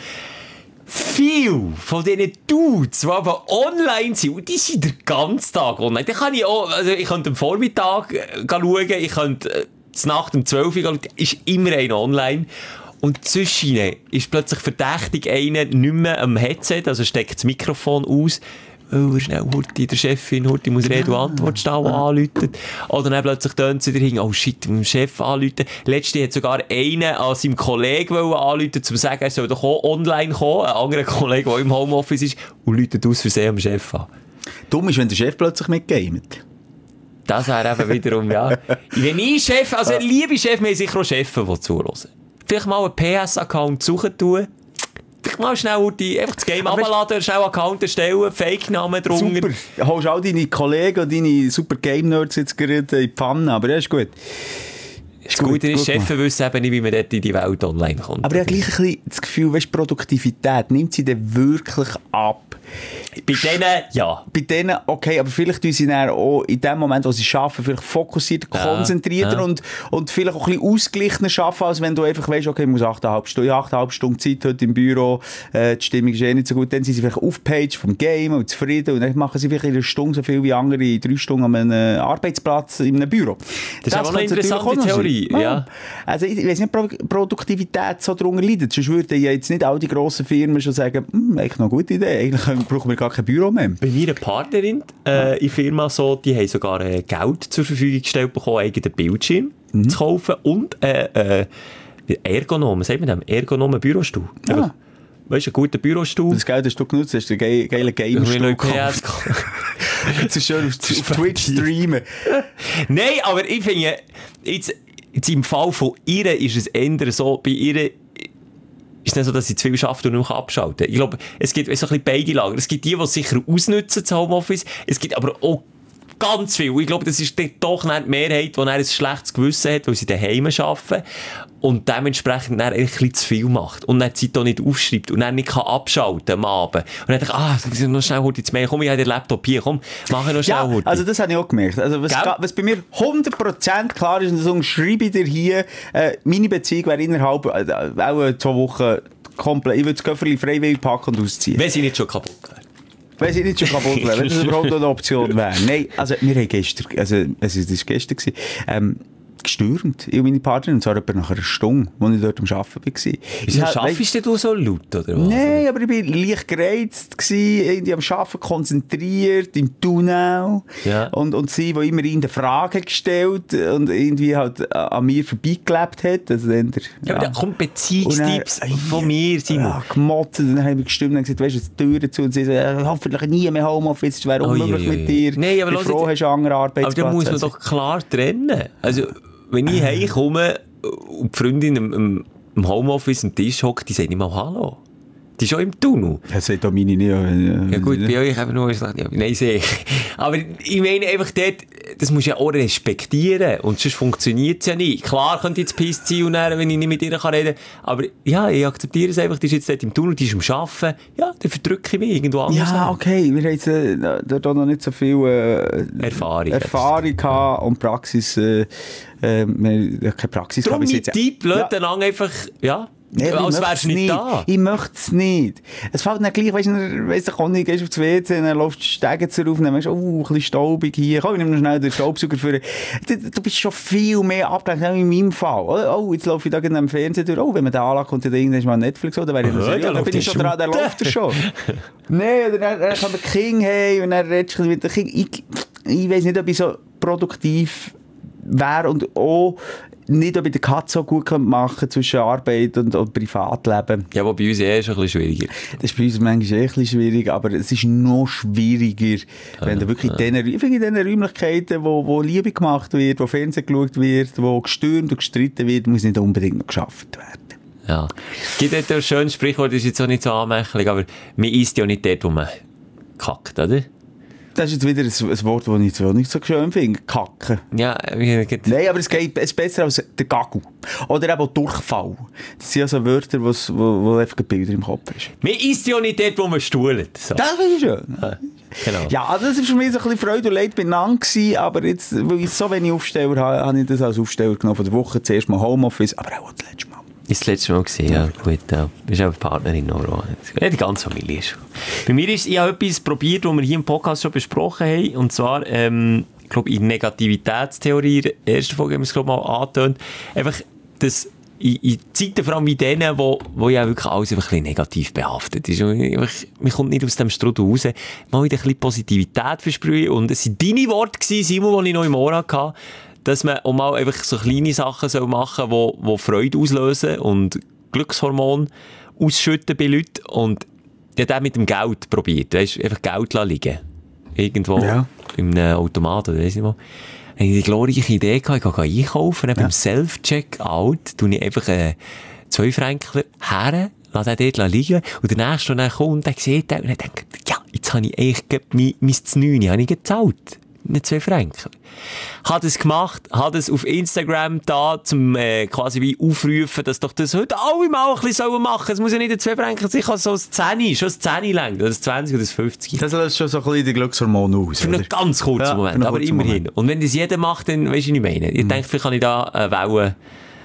Viele von diesen Dudes, die aber online sind, und die sind den ganzen Tag online. Dann kann ich auch, also ich könnte am Vormittag schauen, ich könnte äh, Nacht um zwölf Uhr schauen, ist immer einer online. Und zwischen ihnen ist plötzlich verdächtig einer nicht mehr am Headset, also steckt das Mikrofon aus, weil er schnell Hurti, der Chefin, Hurti muss Rede und Antwort stehen, die anrufen. Oder dann plötzlich tönt sie wieder hin, oh shit, mit dem Chef anrufen. Letztens hat sogar einer an seinem Kollegen anrufen, um zu sagen, er soll doch auch online kommen, ein anderer Kollege, der im Homeoffice ist, und ruft aus Versehen am Chef an. Dumm ist, wenn der Chef plötzlich mitgamet. Das wäre eben wiederum, ja. Wenn ich Chef, also ein lieber Chef, wir haben sicher auch Chefs, die zuhören. Vielleicht mal einen P S-Account suchen tun. Vielleicht mal schnell die, einfach das Game abladen, schnell einen Account erstellen, Fake-Namen drunter. Super. Holst all deine Kollegen und deine super Game-Nerds jetzt gerade in die Pfanne, aber ja, ist gut. Das Gute ist, Chefs wissen eben nicht, wie man dort in die Welt online kommt. Aber ich habe gleich ein bisschen das Gefühl, weißt, Produktivität, nimmt sie denn wirklich ab? Bei denen, ja. Bei denen, okay, aber vielleicht tun sie dann auch in dem Moment, wo sie arbeiten, vielleicht fokussierter, ja, konzentrierter ja. Und, und vielleicht auch ein bisschen ausgeglichener arbeiten, als wenn du einfach weißt, okay, ich muss achteinhalb Stunden, achteinhalb Stunden Zeit heute im Büro, äh, die Stimmung ist eh nicht so gut, dann sind sie vielleicht auf Page vom Game und zufrieden und dann machen sie vielleicht in einer Stunde so viel wie andere in drei Stunden an einem Arbeitsplatz in einem Büro. Das, das ist aber eine interessante Theorie, ja. ja. Also ich, ich weiss nicht, Pro- Produktivität so darunter leidet, sonst würden ja jetzt nicht all die grossen Firmen schon sagen, hm, eigentlich noch eine gute Idee, eigentlich brauchen wir gar kein Büro mehr. Bei mir eine Partnerin äh, in der Firma, so, die haben sogar äh, Geld zur Verfügung gestellt bekommen, einen eigenen Bildschirm mhm. zu kaufen und äh, äh, Ergonomen, sagt man dem? Ergonomen Bürostuhl. Ja. Einfach, weißt du, einen guten Bürostuhl. Das Geld hast du genutzt, hast du einen geilen Gamerstuhl gekauft. Jetzt ist schön auf, auf Twitch streamen. Nein, aber ich finde, jetzt, jetzt im Fall von ihr ist es eher so, bei ihr ist nicht so, dass sie zu viel schafft und nur abschalten kann. Ich glaube, es gibt so ein bisschen beide Lager. Es gibt die, die es sicher ausnutzen, das Homeoffice. Es gibt aber auch ganz viel. Ich glaube, das ist doch nicht die Mehrheit, die ein schlechtes Gewissen hat, weil sie daheim arbeiten und dementsprechend dann ein bisschen zu viel macht und dann die Zeit auch nicht aufschreibt und dann nicht kann abschalten am Abend. Und dann denke ich, ah, noch schnell heute ins Mail, komm, ich habe den Laptop hier, komm, mach ich noch schnell heute. Ja, also das habe ich auch gemerkt. Also was, ga, was bei mir hundert Prozent klar ist, und so schreibe ich dir hier, äh, meine Beziehung wäre innerhalb äh, auch zwei Wochen komplett, ich würde das Köfferchen freiwillig packen und ausziehen. Wenn sie nicht schon kaputt wäre. Wenn sie nicht schon kaputt wäre, wenn das überhaupt noch eine Option wäre. Nein, also wir haben gestern, also es war gestern, gewesen, ähm, gestürmt, ich und meine Partnerin, und zwar etwa nach einer Stunde, als ich dort am Arbeiten war. Wieso schaffst du so laut, oder was? Nein, aber ich war leicht gereizt, gewesen, irgendwie am Arbeiten konzentriert, im Tunnel. Ja. Und, und sie, die immer in Fragen gestellt und irgendwie halt an mir vorbeigelebt hat. Also dann der, ja, aber ja. da kommen Beziehungstipps dann, von mir, Simon. Ja, gemotzt, dann haben wir gestimmt und gesagt, weißt du, die Türen zu, und sie so, äh, hoffentlich nie mehr Homeoffice, es wäre unmöglich mit dir. Nein, aber ich bin froh, hast du einen anderen Arbeitsplatz. Aber da muss man doch klar trennen. Also, wenn ich heimkomme und die Freundin im, im, im Homeoffice am Tisch hockt, die sagt nicht mal Hallo. Die ist schon im Tunnel. Das sagt auch meine nicht. Ja gut, bei euch eben nur, ja, nein, sehe ich. Aber ich meine einfach dort, das musst du ja auch respektieren und sonst funktioniert es ja nicht. Klar könnte ich jetzt Piss ziehen und dann, wenn ich nicht mit ihr reden kann, aber ja, ich akzeptiere es einfach, die ist jetzt dort im Tunnel, die ist am Arbeiten, ja, dann verdrücke ich mich irgendwo anders. Ja, okay, wir haben jetzt äh, dort noch nicht so viel äh, Erfahrung, Erfahrung gehabt und Praxis, äh, äh, wir haben keine Praxis gehabt. Darum mein jetzt. Tipp, ja. Leute einfach, ja, nee, als wärst du nicht, nicht da. Ich möchte es nicht. Es fällt dann gleich, weißt du, weißt du, komm, du gehst aufs W C, dann läufst du die Stege zu rauf, dann weißt du, oh, ein bisschen staubig hier, komm, ich nehme noch schnell den Staubsauger für. Du, du bist schon viel mehr abgelenkt, als in meinem Fall. Oh, jetzt laufe ich da gerade am Fernsehen durch, oh, wenn man da anlegt, kommt dann irgendwann mal Netflix, oder? Dann, ja, ja, dann bin ich schon dran, dann läuft er schon. Nein, oder dann, dann kann der King hey und dann redest du mit dem King. Ich, ich weiss nicht, ob ich so produktiv wäre und auch nicht, ob ich den Cut so gut machen kann zwischen Arbeit und, und Privatleben. Ja, aber bei uns eh ist es ein bisschen schwieriger. Das ist bei uns manchmal eh ein bisschen schwierig, aber es ist noch schwieriger, ah, wenn du wirklich ja. in diesen Räumlichkeiten, wo, wo Liebe gemacht wird, wo Fernsehen geschaut wird, wo gestürmt und gestritten wird, muss nicht unbedingt noch geschafft werden. Ja. Es gibt dort ein schönes Sprichwort, das ist jetzt auch nicht so anmächtig, aber man isst ja nicht dort, wo man kackt, oder? Das ist jetzt wieder ein, ein Wort, das ich so nicht so schön finde. Kacken. Ja, nein, aber es geht, es ist besser als der Gagel. Oder eben Durchfall. Das sind ja so Wörter, wo, wo, wo einfach Bilder im Kopf ist. Man isst ja nicht dort, wo man stuhlt. So. Das ist schön. Ja, genau. Ja, also das war für mich so ein bisschen Freude und Leid beieinander gewesen, aber jetzt, weil ich so wenig Aufsteller habe, habe ich das als Aufsteller genommen von der Woche. Zuerst mal Homeoffice, aber auch das letzte Mal. Ist das letzte Mal gesehen, ja. Gut, ja. Du bist auch eine Partnerin noch. Ja, die ganze Familie ist. Bei mir ist, ich habe etwas probiert, was wir hier im Podcast schon besprochen haben. Und zwar, ähm, ich glaube, in Negativitätstheorie, in der ersten Folge haben wir es, glaube ich, mal angetönt. Einfach, dass in, in Zeiten, vor allem in denen, wo, wo ja wirklich alles einfach ein bisschen negativ behaftet ist. Und einfach, man kommt nicht aus dem Strudel raus. Mal wieder ein bisschen Positivität versprühen. Und es waren deine Worte gewesen, Simon, die ich noch im Ohr hatte, dass man auch mal einfach so kleine Sachen soll machen soll, die, die Freude auslösen und Glückshormone ausschütten bei Leuten. Und ich habe das mit dem Geld probiert. Weißt, einfach Geld liegen. Irgendwo. Ja. in einem Automat oder weiss nicht mal. Ich hatte die glorreiche Idee gehabt, ich gehe einkaufen, ja. Beim Self-Checkout tue ich einfach äh, zwei Franken her, lasse den dort liegen, und der Nächste, der dann kommt, der sieht den, und dann denkt, ja, jetzt habe ich eigentlich mein, mein Znüni, habe ich gezahlt. Nicht zwei Franken. Hat es gemacht, hat es auf Instagram da, zum äh, quasi wie aufrufen, dass doch das heute alle mal ein bisschen machen sollen. Es muss ja nicht ein zwei Franken sein, kann so ein zehn, schon ein zehn lang, oder ein zwanzig oder ein fünfzig. Das löst schon so ein bisschen die Glückshormone aus. Für einen ganz kurzen ja, Moment, einen aber kurzen immerhin. Moment. Und wenn das jeder macht, dann weisst du, was ich meine. Ich mhm. denke, vielleicht kann ich da äh, Wellen...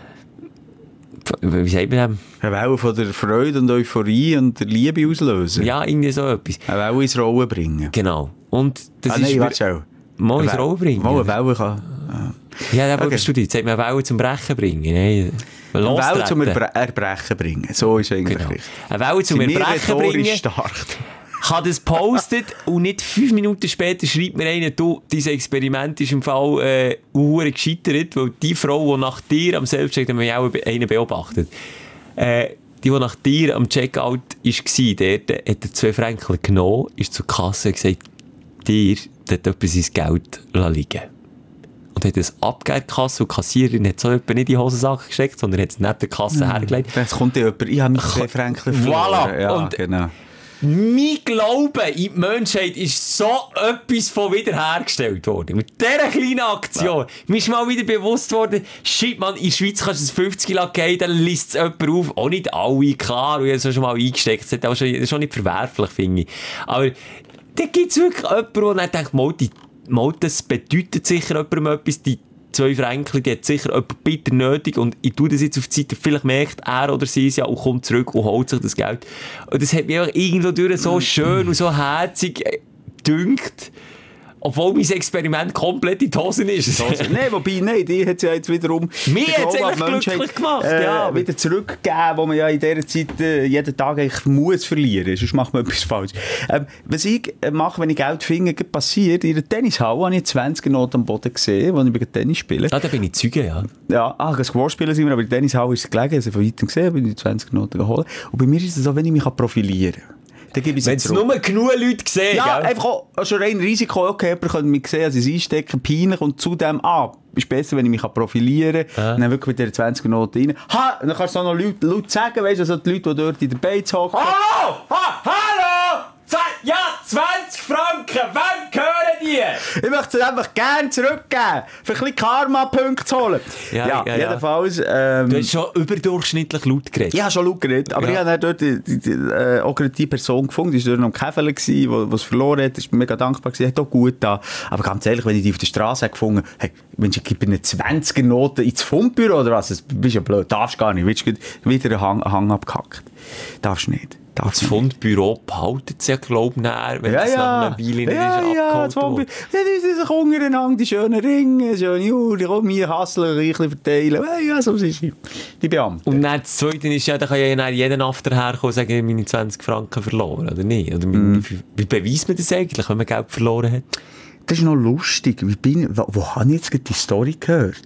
Wie sagt man das? Eine Welle von der Freude und Euphorie und der Liebe auslösen. Ja, irgendwie so etwas. Eine Welle ins Rollen bringen. Genau. Und das ah, ist... Nein, warte schon. Mal ins Rollen bringen. Mal eine Welle kann... Ja, ja, aber okay. Du jetzt sagt man eine Welle zum Brechen bringen. Nein. Eine Welle zum Erbre- Erbrechen bringen. So ist eigentlich genau. richtig. Eine Welle zum Erbrechen bringen. Stark. Hat es postet und nicht fünf Minuten später schreibt mir einer, du, dieses Experiment ist im Fall äh, uhr gescheitert, weil die Frau, die nach dir am Selbstcheck, da haben wir auch einen beobachtet, äh, die, die nach dir am Checkout war, dort hat er zwei Franken genommen, ist zur Kasse und gesagt, dir, dort etwas ins Geld liegen. Und hat es abgegeben, die Kasse, und die Kassiererin hat so jemand nicht in die Hosensache gesteckt, sondern hat es neben der Kasse ja. hergelegt. Jetzt kommt ja jemand, ich habe mich zwei Franken verloren. Voilà. Ja, und genau. Mein Glaube in die Menschheit ist so etwas von wiederhergestellt worden. Mit dieser kleinen Aktion. Ja. Mir ist mal wieder bewusst worden, shit, man, in der Schweiz kannst du das fünfzig geben, dann liest es jemand auf. Auch nicht alle, klar, und ich habe es schon mal eingesteckt. Das ist auch schon, schon nicht verwerflich, finde ich. Aber da gibt es wirklich jemanden, der dann denkt, mal, die, mal, das bedeutet sicher jemandem etwas, die zwei Franken, die hat sicher jemand bitter nötig, und ich tue das jetzt auf die Zeit, vielleicht merkt er oder sie es ja und kommt zurück und holt sich das Geld. Und das hat mich auch irgendwo durch so schön und so herzig gedünkt, obwohl mein Experiment komplett in die Hosen ist. Nein, wobei, nein, die hat es ja jetzt wiederum... Mir hat es eigentlich glücklich gemacht, äh, ja. Wieder zurückgegeben, wo man ja in dieser Zeit äh, jeden Tag eigentlich muss verlieren. Sonst macht man etwas falsch. Ähm, was ich äh, mache, wenn ich Geld finde, passiert, in der Tennishalle habe ich zwanzig Noten am Boden gesehen, als ich bei Tennis spiele. Ah, da bin ich Zeuge, ja. Ja, ah, das Sportspielen sind wir, aber in der Tennishalle ist es gelegen, also von weitem gesehen, bin ich zwanzig Noten geholt. Und bei mir ist es so, wenn ich mich profilieren kann. Wenn es nur genug Leute sehen, ja, gell? einfach auch, also rein Risiko, okay, jemand könnte mich sehen, also es einstecken, peinlich, und zudem, ah, ist besser, wenn ich mich profilieren kann, ah. dann wirklich mit dieser zwanzig Noten rein. Ha, dann kannst du auch noch Leute, Leute sagen, weißt du, also die Leute, die dort in der Beiz hocken. Hallo! Ha, hallo! Z- ja, zwanzig Franken, wem gehören die? Ich möchte es einfach gerne zurückgeben, für ein bisschen Karma-Punkte zu holen. Ja, ja, ja jedenfalls. Ähm, du hast schon überdurchschnittlich laut geredet. Ja, schon laut geredet, aber ja. Ich habe dann dort die, die, die, äh, auch die Person gefunden, die war dort noch am Käfele, die es verloren hat, ist mega dankbar gewesen, hat auch gut da. Aber ganz ehrlich, wenn ich die auf der Straße gefunden habe, hey, Mensch, ich gebe eine zwanziger Note ins Fundbüro oder was, das bist ja blöd, darfst gar nicht, willst du wieder einen Hang, Hang abgehackt. Darfst nicht. Das Fundbüro behaltet es ja, glaube ich, näher, wenn ja, es ja. nach einer Weile nicht ja, ist ja, abgeholt wurde. Ja, die sind sich untereinander, die schönen Ringe, schöne Uhr, die kommen hier hasseln, ein bisschen verteilen. Ja, so ist die, die Beamten. Und dann das Zweite ist ja, da kann ja jeder After herkommen und sagen, ich habe meine zwanzig Franken verloren, oder nicht? Oder mm. wie, wie beweist man das eigentlich, wenn man Geld verloren hat? Das ist noch lustig. Wie bin, wo, wo habe ich jetzt die Story gehört?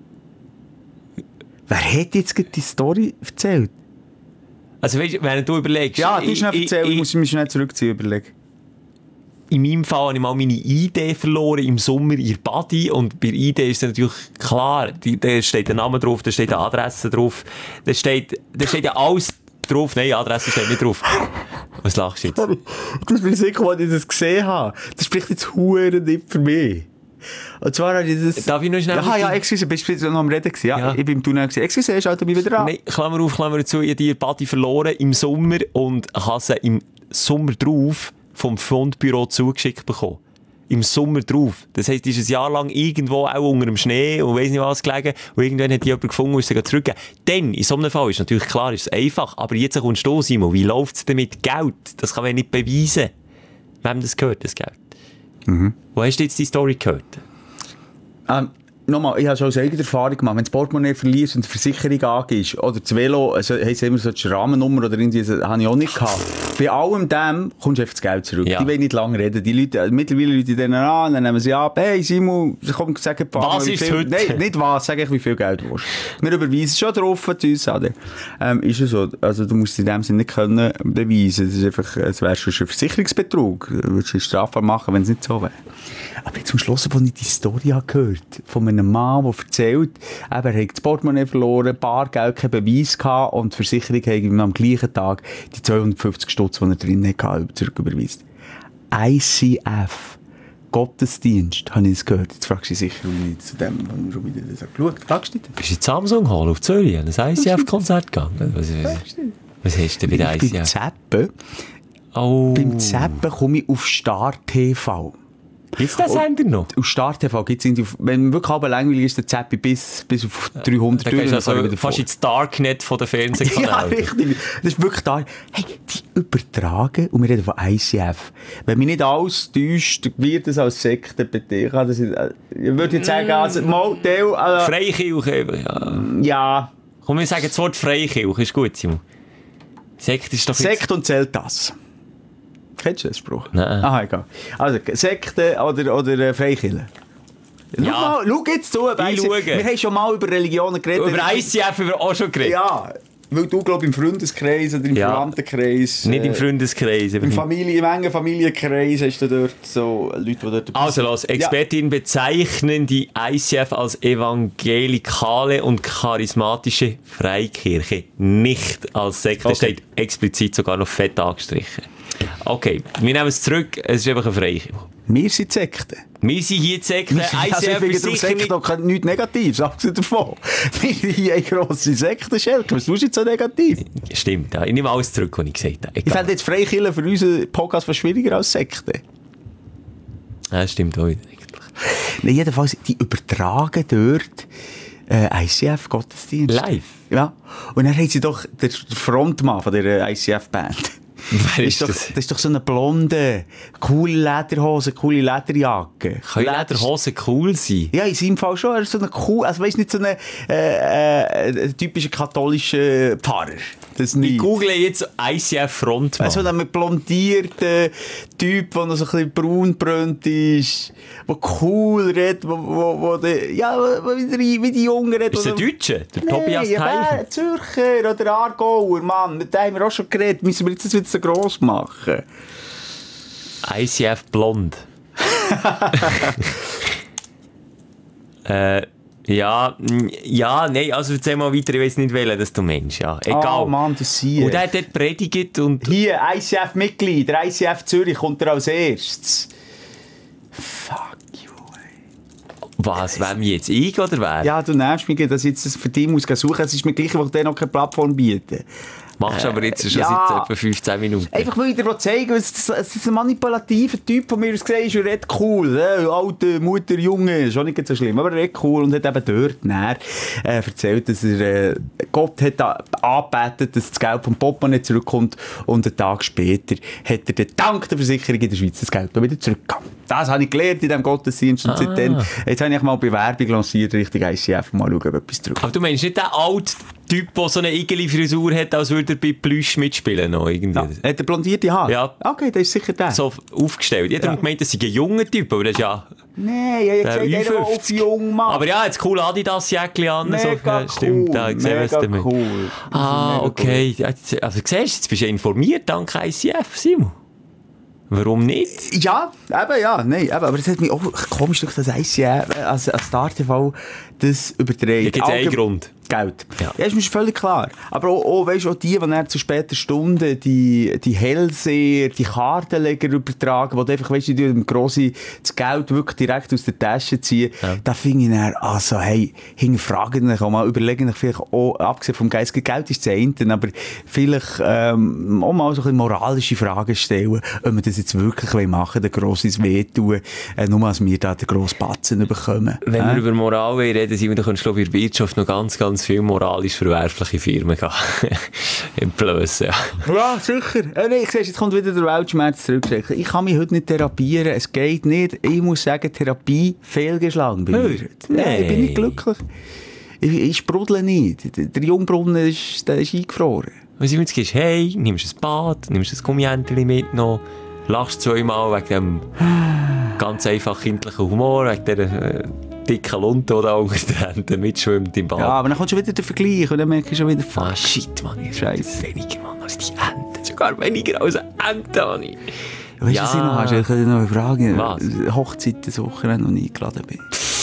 Wer hat jetzt die Story erzählt? Also weißt, wenn du überlegst... Ja, du hast noch erzählt, ich, ich muss mich schnell zurückziehen, überlegen. In meinem Fall habe ich mal meine I D verloren im Sommer in der Body, und bei I D ist es natürlich klar, da steht der Name drauf, da steht eine Adresse drauf, da steht, da steht ja alles drauf, nein, Adresse steht nicht drauf. Was lachst du jetzt? Das bin ich sicher, als ich das gesehen habe. Das spricht jetzt verdammt nicht für mich. Und zwar habe ich das... Darf ich noch schnell... Ja, ja, excuse, bist du noch am Reden gewesen? Ja, ja. Ich bin im Tunnel gewesen. Excuse, schaut mich wieder an. Nein, Klammer auf, Klammer zu, ich habe die Body verloren im Sommer und habe sie im Sommer drauf vom Fundbüro zugeschickt bekommen. Im Sommer drauf. Das heisst, die ist ein Jahr lang irgendwo auch unter dem Schnee und weiss nicht was gelegen, und irgendwann hat die jemand gefunden und sie zurückgegeben. Dann, in so einem Fall, ist natürlich klar, ist es einfach, aber jetzt kommst du, Simon, wie läuft es denn mit Geld? Das kann man nicht beweisen. Wem das gehört, das Geld? Mhm. Wo hast du jetzt die Story gehört? Ähm, nochmal, ich habe schon aus eigener Erfahrung gemacht, wenn das Portemonnaie verlierst und die Versicherung angehst, oder das Velo, also heisst immer so die Rahmennummer oder irgendwie, das habe ich auch nicht gehabt. Bei allem dem kommst du einfach das Geld zurück. Ja. Die wollen nicht lange reden. Die Leute, also mittlerweile Leute denen an, dann nehmen sie ab, hey Simon, komm, sag ein paar was mal, ist viel, heute? Nein, nicht was, sag ich, wie viel Geld du willst. Wir überweisen schon drauf zu uns, ähm, ist es so. Also du musst es in dem Sinne nicht können beweisen. Das ist einfach, es wäre schon ein Versicherungsbetrug. Du würdest es strafbar machen, wenn es nicht so wäre. Aber zum Schluss, als ich die Story gehört von einem Mann, der erzählt, eben, er hat das Portemonnaie verloren, Bargeld, keinen Beweis gehabt und die Versicherung hat ihm am gleichen Tag die zweihundertfünfzig Stutz, die er drin hatte, zurücküberweist. I C F. Gottesdienst, habe ich es gehört. Jetzt fragst du dich sicher, wie ich zu dem schon wieder das geschaut. Fragst du dich? Bist du in Samsung Hall auf Zürich an ein I C F-Konzert gegangen? Was, was, was hast du denn bei der I C F? Beim Zappen, oh. beim Zappen komme ich auf Star T V. Gibt es den Sender noch? Auf Star T V gibt es, wenn wirklich aber langweilig ist, der Zappi bis, bis auf dreihundert da gehst du also fast ins Darknet von den Fernsehkanälen. Ja, richtig. Das ist wirklich da. Hey, die übertragen, und wir reden von I C F. Wenn mich nicht alles täuscht, wird das als Sekte beteiligt. Ich würde jetzt sagen, also, Modell, also, Freikirche, ja. Ja. Komm, wir sagen das Wort Freikirche, ist gut, Simon. Sekt ist doch Sekt und zählt das. Kennst du den Spruch? Nein. Aha, egal. Also, Sekte oder, oder äh, Freikirche. Ja. Schau, mal, schau jetzt zu. Ich schaue. Wir haben schon mal über Religionen geredet. Über I C F haben wir auch schon geredet. Ja, weil du, glaube ich, im Freundeskreis oder im ja. Verwandtenkreis... Nicht im äh, Freundeskreis. Im, Familie, im engen Familienkreis hast du dort so Leute, die dort... Also los, Expertinnen ja. bezeichnen die I C F als evangelikale und charismatische Freikirche, nicht als Sekte. Okay. Steht explizit sogar noch fett angestrichen. Okay, wir nehmen es zurück, es ist einfach eine Freikirche. Wir sind Sekten. Wir sind hier die Sekte, I C F ist sicher nicht... doch nichts Negatives, abgesehen davon. Wir sind hier eine grosse Sektenschelke. Was tust du jetzt so negativ? Stimmt, ja. Ich nehme alles zurück, was ich gesagt habe. Ich fände jetzt Freikirche für unseren Podcast fast schwieriger als Sekte. Ja, das stimmt auch eigentlich. Nein, jedenfalls, die übertragen dort äh, I C F-Gottesdienst. Live? Ja. Und dann haben sie doch den Frontmann von dieser I C F-Band. Wer ist das? das? Doch, das ist doch so eine blonde, coole Lederhose, coole Lederjacke. Können Lederhosen cool sein? Ja, in seinem Fall schon. Er ist so eine cool, also weißt nicht so eine äh, äh, typische katholische Pfarrer. Das nicht. Ich google jetzt I C F Frontmann. So ein blondierter Typ, der noch so ein bisschen braunbrönt ist, der cool redet, wo, wo, wo de, ja, wo wie, wie die Jungen reden. Ist der Deutsche? Der nee, Tobias ja, Teichen? Zürcher oder Aargauer, Mann. Mit dem haben wir auch schon geredet. Müssen wir jetzt das wieder so gross machen? I C F Blond. äh... Ja, ja, nein, also erzähl mal weiter, ich weiss nicht wählen, dass du Mensch, ja. Egal. Oh Mann, das hier. Und der hat dort predigt und... Hier, I C F-Mitglied, der I C F Zürich kommt er als erstes. Fuck you, ey. Was, wem jetzt? Ich oder wer? Ja, du nervst mich, dass ich jetzt für dich muss suchen. Es ist mir gleich, weil ich dir noch keine Plattform biete. Machst du aber jetzt schon ja, seit etwa fünfzehn Minuten. Einfach weil ich dir zeigen will, es ist ein manipulativer Typ, von mir aus gesehen ist, er redet cool. Äh, alte Mutter, Junge, ist auch nicht so schlimm, aber er redet cool und hat eben dort näher äh, erzählt, dass er, äh, Gott hat angebetet, dass das Geld vom Portemonnaie zurückkommt und einen Tag später hat er den Dank der Versicherung in der Schweiz das Geld wieder zurückgekommen. Das habe ich gelernt in diesem Gottesdienst und ah. seitdem, jetzt habe ich mal Bewerbung lanciert, Richtung I C F, mal schauen, ob etwas zurückkommt. Aber du meinst nicht den alten Typ, der so eine Igeli-Frisur hat, als würde er bei Plüsch mitspielen noch irgendwie? Ja. Hat er blondierte Haare? Ja. Okay, das ist sicher der. So aufgestellt. Jeder ja. hat gemeint, das sei ein junger Typ, aber das ist ja... Nein, ich habe gesagt, er auf jung Mann. Aber ja, jetzt cool Adidas-Jäckchen an. Mega so. Ja, stimmt, cool, da gesehen, was mega cool. Ah, okay. Cool. Also siehst du, jetzt bist du informiert dank I C F, Simon. Warum nicht? Ja, eben, ja, nein, eben, aber es hat mich auch komisch durch das I C F, als, als Star T V, das überträgt. Da gibt es einen Grund. Geld. Ja. Ja, ist mir völlig klar. Aber auch, auch, weißt, auch die, die dann zu später Stunde die, die Hellseher, die Kartenleger übertragen, die einfach, weißt du, die dem Grossi das Geld wirklich direkt aus der Tasche ziehen, ja. Da finde ich dann, also, hey, hinterfragen euch auch mal, überlegen euch vielleicht auch, abgesehen vom Geist, Geld ist das eine, aber vielleicht, ähm, auch mal so ein bisschen moralische Fragen stellen, ob wir das jetzt wirklich machen, den Grossis wehtun, äh, nur als wir da den grossen Batzen bekommen. Wenn äh? wir über Moral reden, sind wir, dann kannst du, glaube ich, in der Wirtschaft noch ganz, ganz viele moralisch verwerfliche Firmen gehen. Im Blößen, ja. Ja, sicher. Äh, nee, ich sehe, jetzt kommt wieder der Weltschmerz zurück. Ich kann mich heute nicht therapieren. Es geht nicht. Ich muss sagen, Therapie fehlgeschlagen bei mir heute. Nee. Nee, ich bin nicht glücklich. Ich, ich sprudle nicht. Der Jungbrunnen ist, der ist eingefroren. Was ich mir jetzt gibst, hey, nimmst ein Bad, nimmst ein Gummihändchen mit noch, lachst zweimal wegen dem ganz einfach kindlichen Humor, wegen dieser äh, dicken Lunte, die da unter den Händen mitschwimmt im Bad. Ja, aber dann kommt schon wieder der Vergleich und dann merke ich schon wieder, fuck. Ah, shit, Mann, ich scheiße. Weniger, Mann, als die Enten. Sogar weniger als eine Ente, Mann. Weißt du, ja. was ich noch hast? Ich könnte noch eine Frage. Was? Hochzeit des Wochenende noch nie eingeladen bin.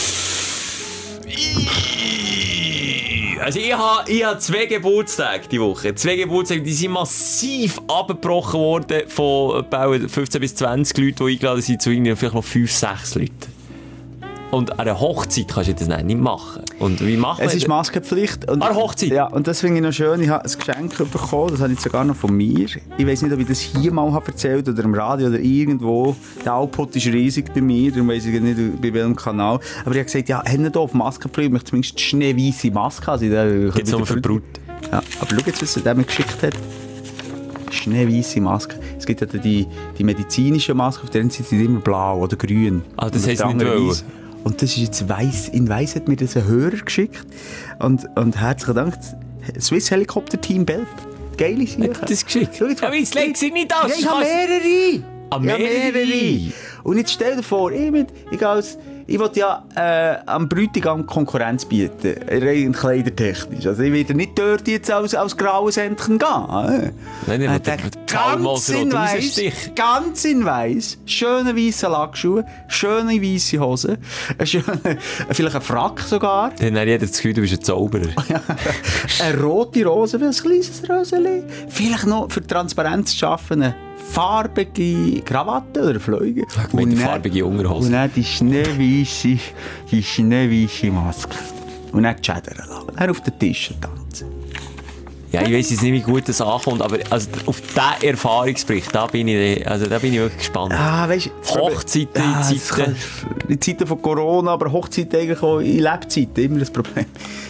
Also ich habe ich ha zwei Geburtstage die Woche. Zwei Geburtstage, die sind massiv abgebrochen worden von fünfzehn bis zwanzig Leuten, die eingeladen sind, zu irgendwie vielleicht noch fünf, sechs Leuten. Und an einer Hochzeit kannst du das nicht machen. Und wie machen Es ist Maskenpflicht. Und, an einer Hochzeit? Ja, und das finde ich noch schön. Ich habe ein Geschenk bekommen, das habe ich sogar noch von mir. Ich weiss nicht, ob ich das hier mal habe erzählt oder im Radio oder irgendwo. Der Output ist riesig bei mir, darum weiss ich nicht, bei welchem Kanal. Aber ich habe gesagt, ja, haben nicht auf Maskenpflicht, ich möchte zumindest schneeweisse Maske haben. Gibt es noch verbraucht? Ja, aber schau jetzt, was er mir geschickt hat. Schneeweisse Maske. Es gibt ja die, die medizinische Maske, auf der einen Seite sind immer blau oder grün. Ah, das heisst nicht wollen. Und das ist jetzt weiss. In Weiss hat mir das ein Hörer geschickt. Und, und herzlichen Dank. Swiss Helikopter Team Belp. Geile Sache. Hat das geschickt? Aber jetzt legt sie nicht aus. Ja, ich habe mehrere. Ah, mehrere? Ja, mehrere. Und jetzt stell dir vor, ich, mit, ich, als, ich will ja äh, am Bräutigam Konkurrenz bieten. Rein kleidertechnisch. Also ich werde nicht dort jetzt als, als graues Entchen gehen. Äh. Nein, nein, äh, ganz in weiss, ganz in weiss, schöne weisse Lackschuhe, schöne weisse Hosen, eine schöne, vielleicht ein Frack sogar. Dann hat jeder das Gefühl, du bist ein Zauberer. Eine rote Rose, ein kleines Roseli. Vielleicht noch für Transparenz zu schaffen, eine farbige Krawatte oder Fliege. Und die farbige Unterhose. Und dann die schneeweisse, die schneeweisse Maske. Und dann die Schädel lassen. Dann auf den Tisch tanzen. Ja, ich weiss jetzt nicht, wie gut das ankommt, aber also auf diesen Erfahrungsbericht, da bin ich, also da bin ich wirklich gespannt. Ah, weißt, Hochzeiten, ah, Zeiten. In Zeiten von Corona, aber Hochzeiten eigentlich auch in Lebzeiten, immer das Problem.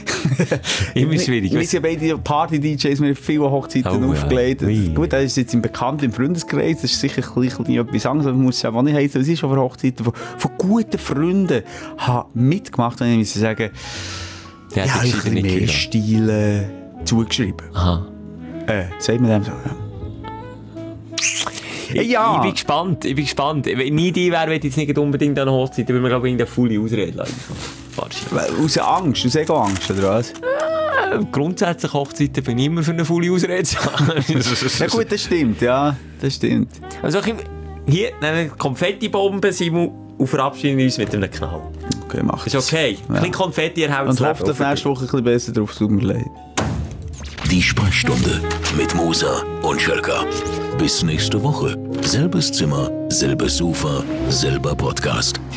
Immer schwierig. Wir sind beide Party-D Js, wir haben viele Hochzeiten oh, aufgelegt. Ja. Gut, das ist jetzt im Bekannten, im Freundeskreis, das ist sicher gleich etwas anderes, man muss es auch nicht heißen, es ist aber Hochzeiten von, von guten Freunden habe mitgemacht, wenn ich muss sagen, ja, ja, ich habe mehr Stile zugeschrieben. Aha. Äh, sagt man dem so, ja. Ich, ja. ich bin gespannt, ich bin gespannt. Wenn nie die wäre, würde ich jetzt nicht unbedingt an Hochzeit, dann würde man glaube ich eine volle Ausrede lassen. Aus Angst, aus Ego-Angst, oder was? Äh, grundsätzlich Hochzeiten bin ich immer für eine volle Ausrede zu haben. Ja gut, das stimmt, ja, das stimmt. Also hier, eine Konfettibombe, Simon, und verabschieden uns mit einem Knall. Okay, mach das. Ist okay. Ja. Ein bisschen Konfetti erhält und hoffe, dass nächste Woche ein bisschen besser drauf tut mir leid. Die Sprechstunde mit Musa und Schelka. Bis nächste Woche. Selbes Zimmer, selbes Sofa, selber Podcast.